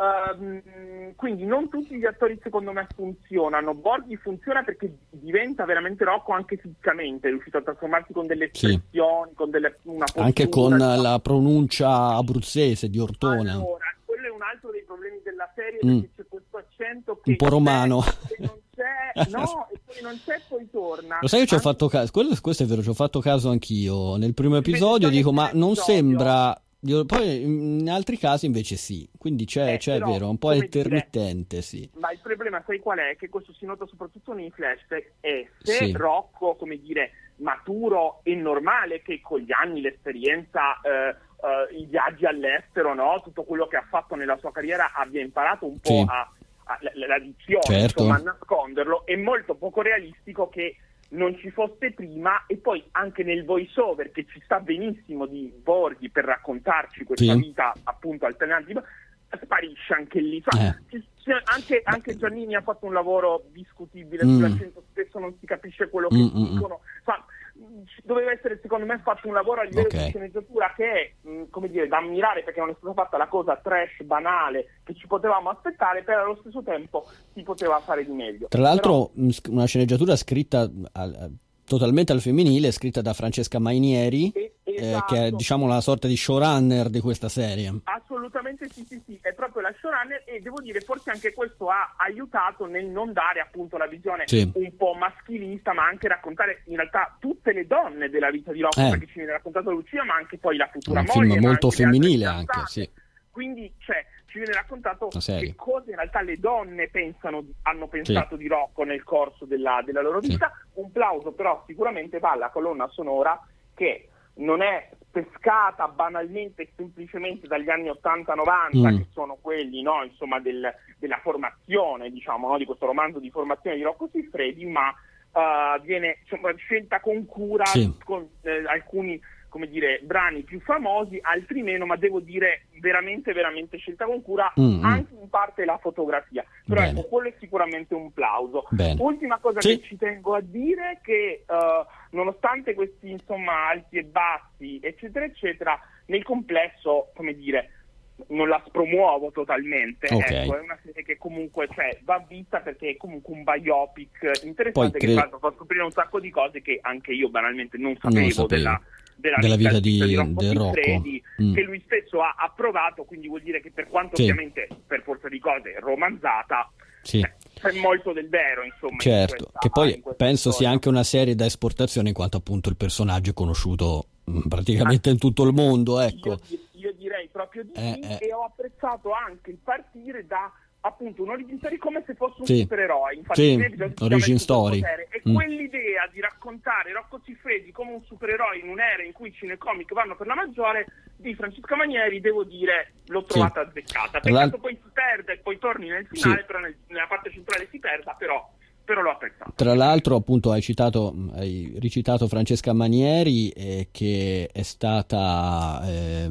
Uh, quindi non tutti gli attori secondo me funzionano. Borghi funziona perché diventa veramente Rocco anche fisicamente, è riuscito a trasformarsi con delle espressioni, sì. con delle, una postura, anche con diciamo. La pronuncia abruzzese di Ortona. Allora, quello è un altro dei problemi della serie, mm. perché c'è questo accento che un po' romano c'è, non c'è, no, e poi non c'è, poi torna. Lo sai che ci ho anche... fatto caso, quello, questo è vero, ci ho fatto caso anch'io nel primo episodio, dico ma non episodio. sembra. Poi in altri casi invece sì, quindi c'è, eh, c'è però, vero, un po' intermittente, dire, sì. Ma il problema sai qual è? Che questo si nota soprattutto nei flashback, è se sì. Rocco, come dire, maturo e normale, che con gli anni, l'esperienza, eh, eh, i viaggi all'estero, no? Tutto quello che ha fatto nella sua carriera abbia imparato un po' sì. a, a l'addizione, certo. insomma, a nasconderlo, è molto poco realistico che non ci fosse prima, e poi anche nel voice over che ci sta benissimo di Borghi per raccontarci questa sì. vita appunto alternativa, sparisce anche lì. Eh. Anche, anche Giannini ha fatto un lavoro discutibile mm. sull'accento, spesso non si capisce quello che mm, dicono. Fa, doveva essere secondo me fatto un lavoro a livello okay. di sceneggiatura che è mh, come dire, da ammirare, perché non è stata fatta la cosa trash banale che ci potevamo aspettare, però allo stesso tempo si poteva fare di meglio. Tra l'altro però... una sceneggiatura scritta al, totalmente al femminile, scritta da Francesca Mainieri, e, esatto. eh, che è diciamo la sorta di showrunner di questa serie. Assolutamente sì, sì, sì, è proprio la showrunner, e devo dire forse anche questo ha aiutato nel non dare appunto la visione sì. un po' maschilista, ma anche raccontare in realtà tutte le donne della vita di Rocco, eh. perché ci viene raccontato Lucia, ma anche poi la futura un moglie. film molto anche femminile anche, sì. Quindi cioè, ci viene raccontato che cosa in realtà le donne pensano, hanno pensato sì. di Rocco nel corso della, della loro vita. Sì. Un plauso però sicuramente va alla colonna sonora, che non è pescata banalmente e semplicemente dagli anni ottanta novanta, mm. che sono quelli, no, insomma, del, della formazione, diciamo, no, di questo romanzo di formazione di Rocco Siffredi, ma uh, viene insomma, scelta con cura, sì. con eh, alcuni, come dire, brani più famosi, altri meno, ma devo dire veramente, veramente scelta con cura, mm. anche in parte la fotografia. Però Bene. ecco, quello è sicuramente un plauso. Bene. Ultima cosa sì. che ci tengo a dire, che uh, nonostante questi, insomma, alti e bassi, eccetera, eccetera, nel complesso, come dire, non la spromuovo totalmente. Okay. Ecco, è una serie che comunque cioè, va vista, perché è comunque un biopic interessante. Poi che cre... tra l'altro fa scoprire un sacco di cose che anche io banalmente non sapevo, non sapevo. della Della, della vita, vita di, di Rocco del Siffredi, Rocco. Mm. che lui stesso ha approvato, quindi vuol dire che per quanto sì. ovviamente per forza di cose è romanzata, sì. eh, c'è molto del vero, insomma. Certo, in questa, che poi penso storia. sia anche una serie da esportazione, in quanto appunto il personaggio è conosciuto mh, praticamente ah, in tutto il mondo, ecco. Io, io direi proprio di eh, sì, eh. e ho apprezzato anche il partire da appunto un origin story come se fosse un sì. supereroe. Infatti, sì, origin story. E mm. quell'idea di raccontare Rocco Siffredi come un supereroe in un'era in cui i cinecomic vanno per la maggiore, di Francesca Mainieri, devo dire, l'ho trovata sì. azzeccata. Peccato poi si perde e poi torni nel finale, sì. però nel, nella parte centrale si perda, però però l'ho apprezzato. Tra l'altro appunto hai citato, hai ricitato Francesca Mainieri, eh, che è stata eh,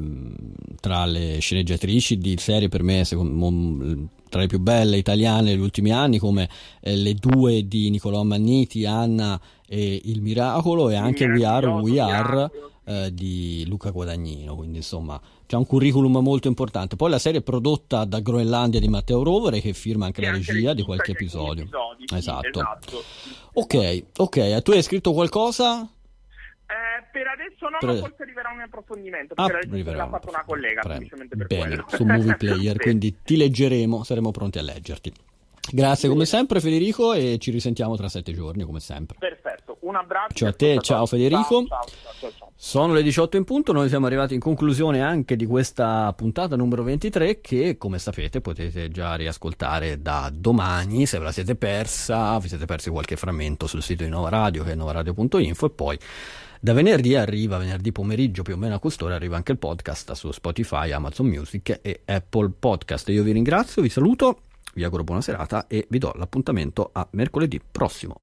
tra le sceneggiatrici di serie per me secondo, tra le più belle italiane degli ultimi anni, come eh, le due di Niccolò Manniti, Anna e Il Miracolo, e anche We Are We Are eh, di Luca Guadagnino, quindi insomma c'è un curriculum molto importante. Poi la serie è prodotta da Groenlandia di Matteo Rovere, che firma anche che la anche regia le di qualche episodio. Episodi, sì, esatto. esatto. Ok, ok, tu hai scritto qualcosa? Eh, per adesso no, per... ma forse arriverà un approfondimento, ah, perché adesso l'ha fatto una collega, Pre... semplicemente per Bene, quello. su Movie Player, quindi ti leggeremo, saremo pronti a leggerti. Grazie come sempre Federico, e ci risentiamo tra sette giorni come sempre. Perfetto, un abbraccio. Ciao a te, ciao Federico. Ciao, ciao, ciao, ciao. Sono le diciotto in punto, noi siamo arrivati in conclusione anche di questa puntata numero ventitré, che come sapete potete già riascoltare da domani, se ve la siete persa, vi siete persi qualche frammento sul sito di Nova Radio, che è novaradio punto info, e poi da venerdì arriva, venerdì pomeriggio più o meno a quest'ora, arriva anche il podcast su Spotify, Amazon Music e Apple Podcast. Io vi ringrazio, vi saluto, vi auguro buona serata e vi do l'appuntamento a mercoledì prossimo.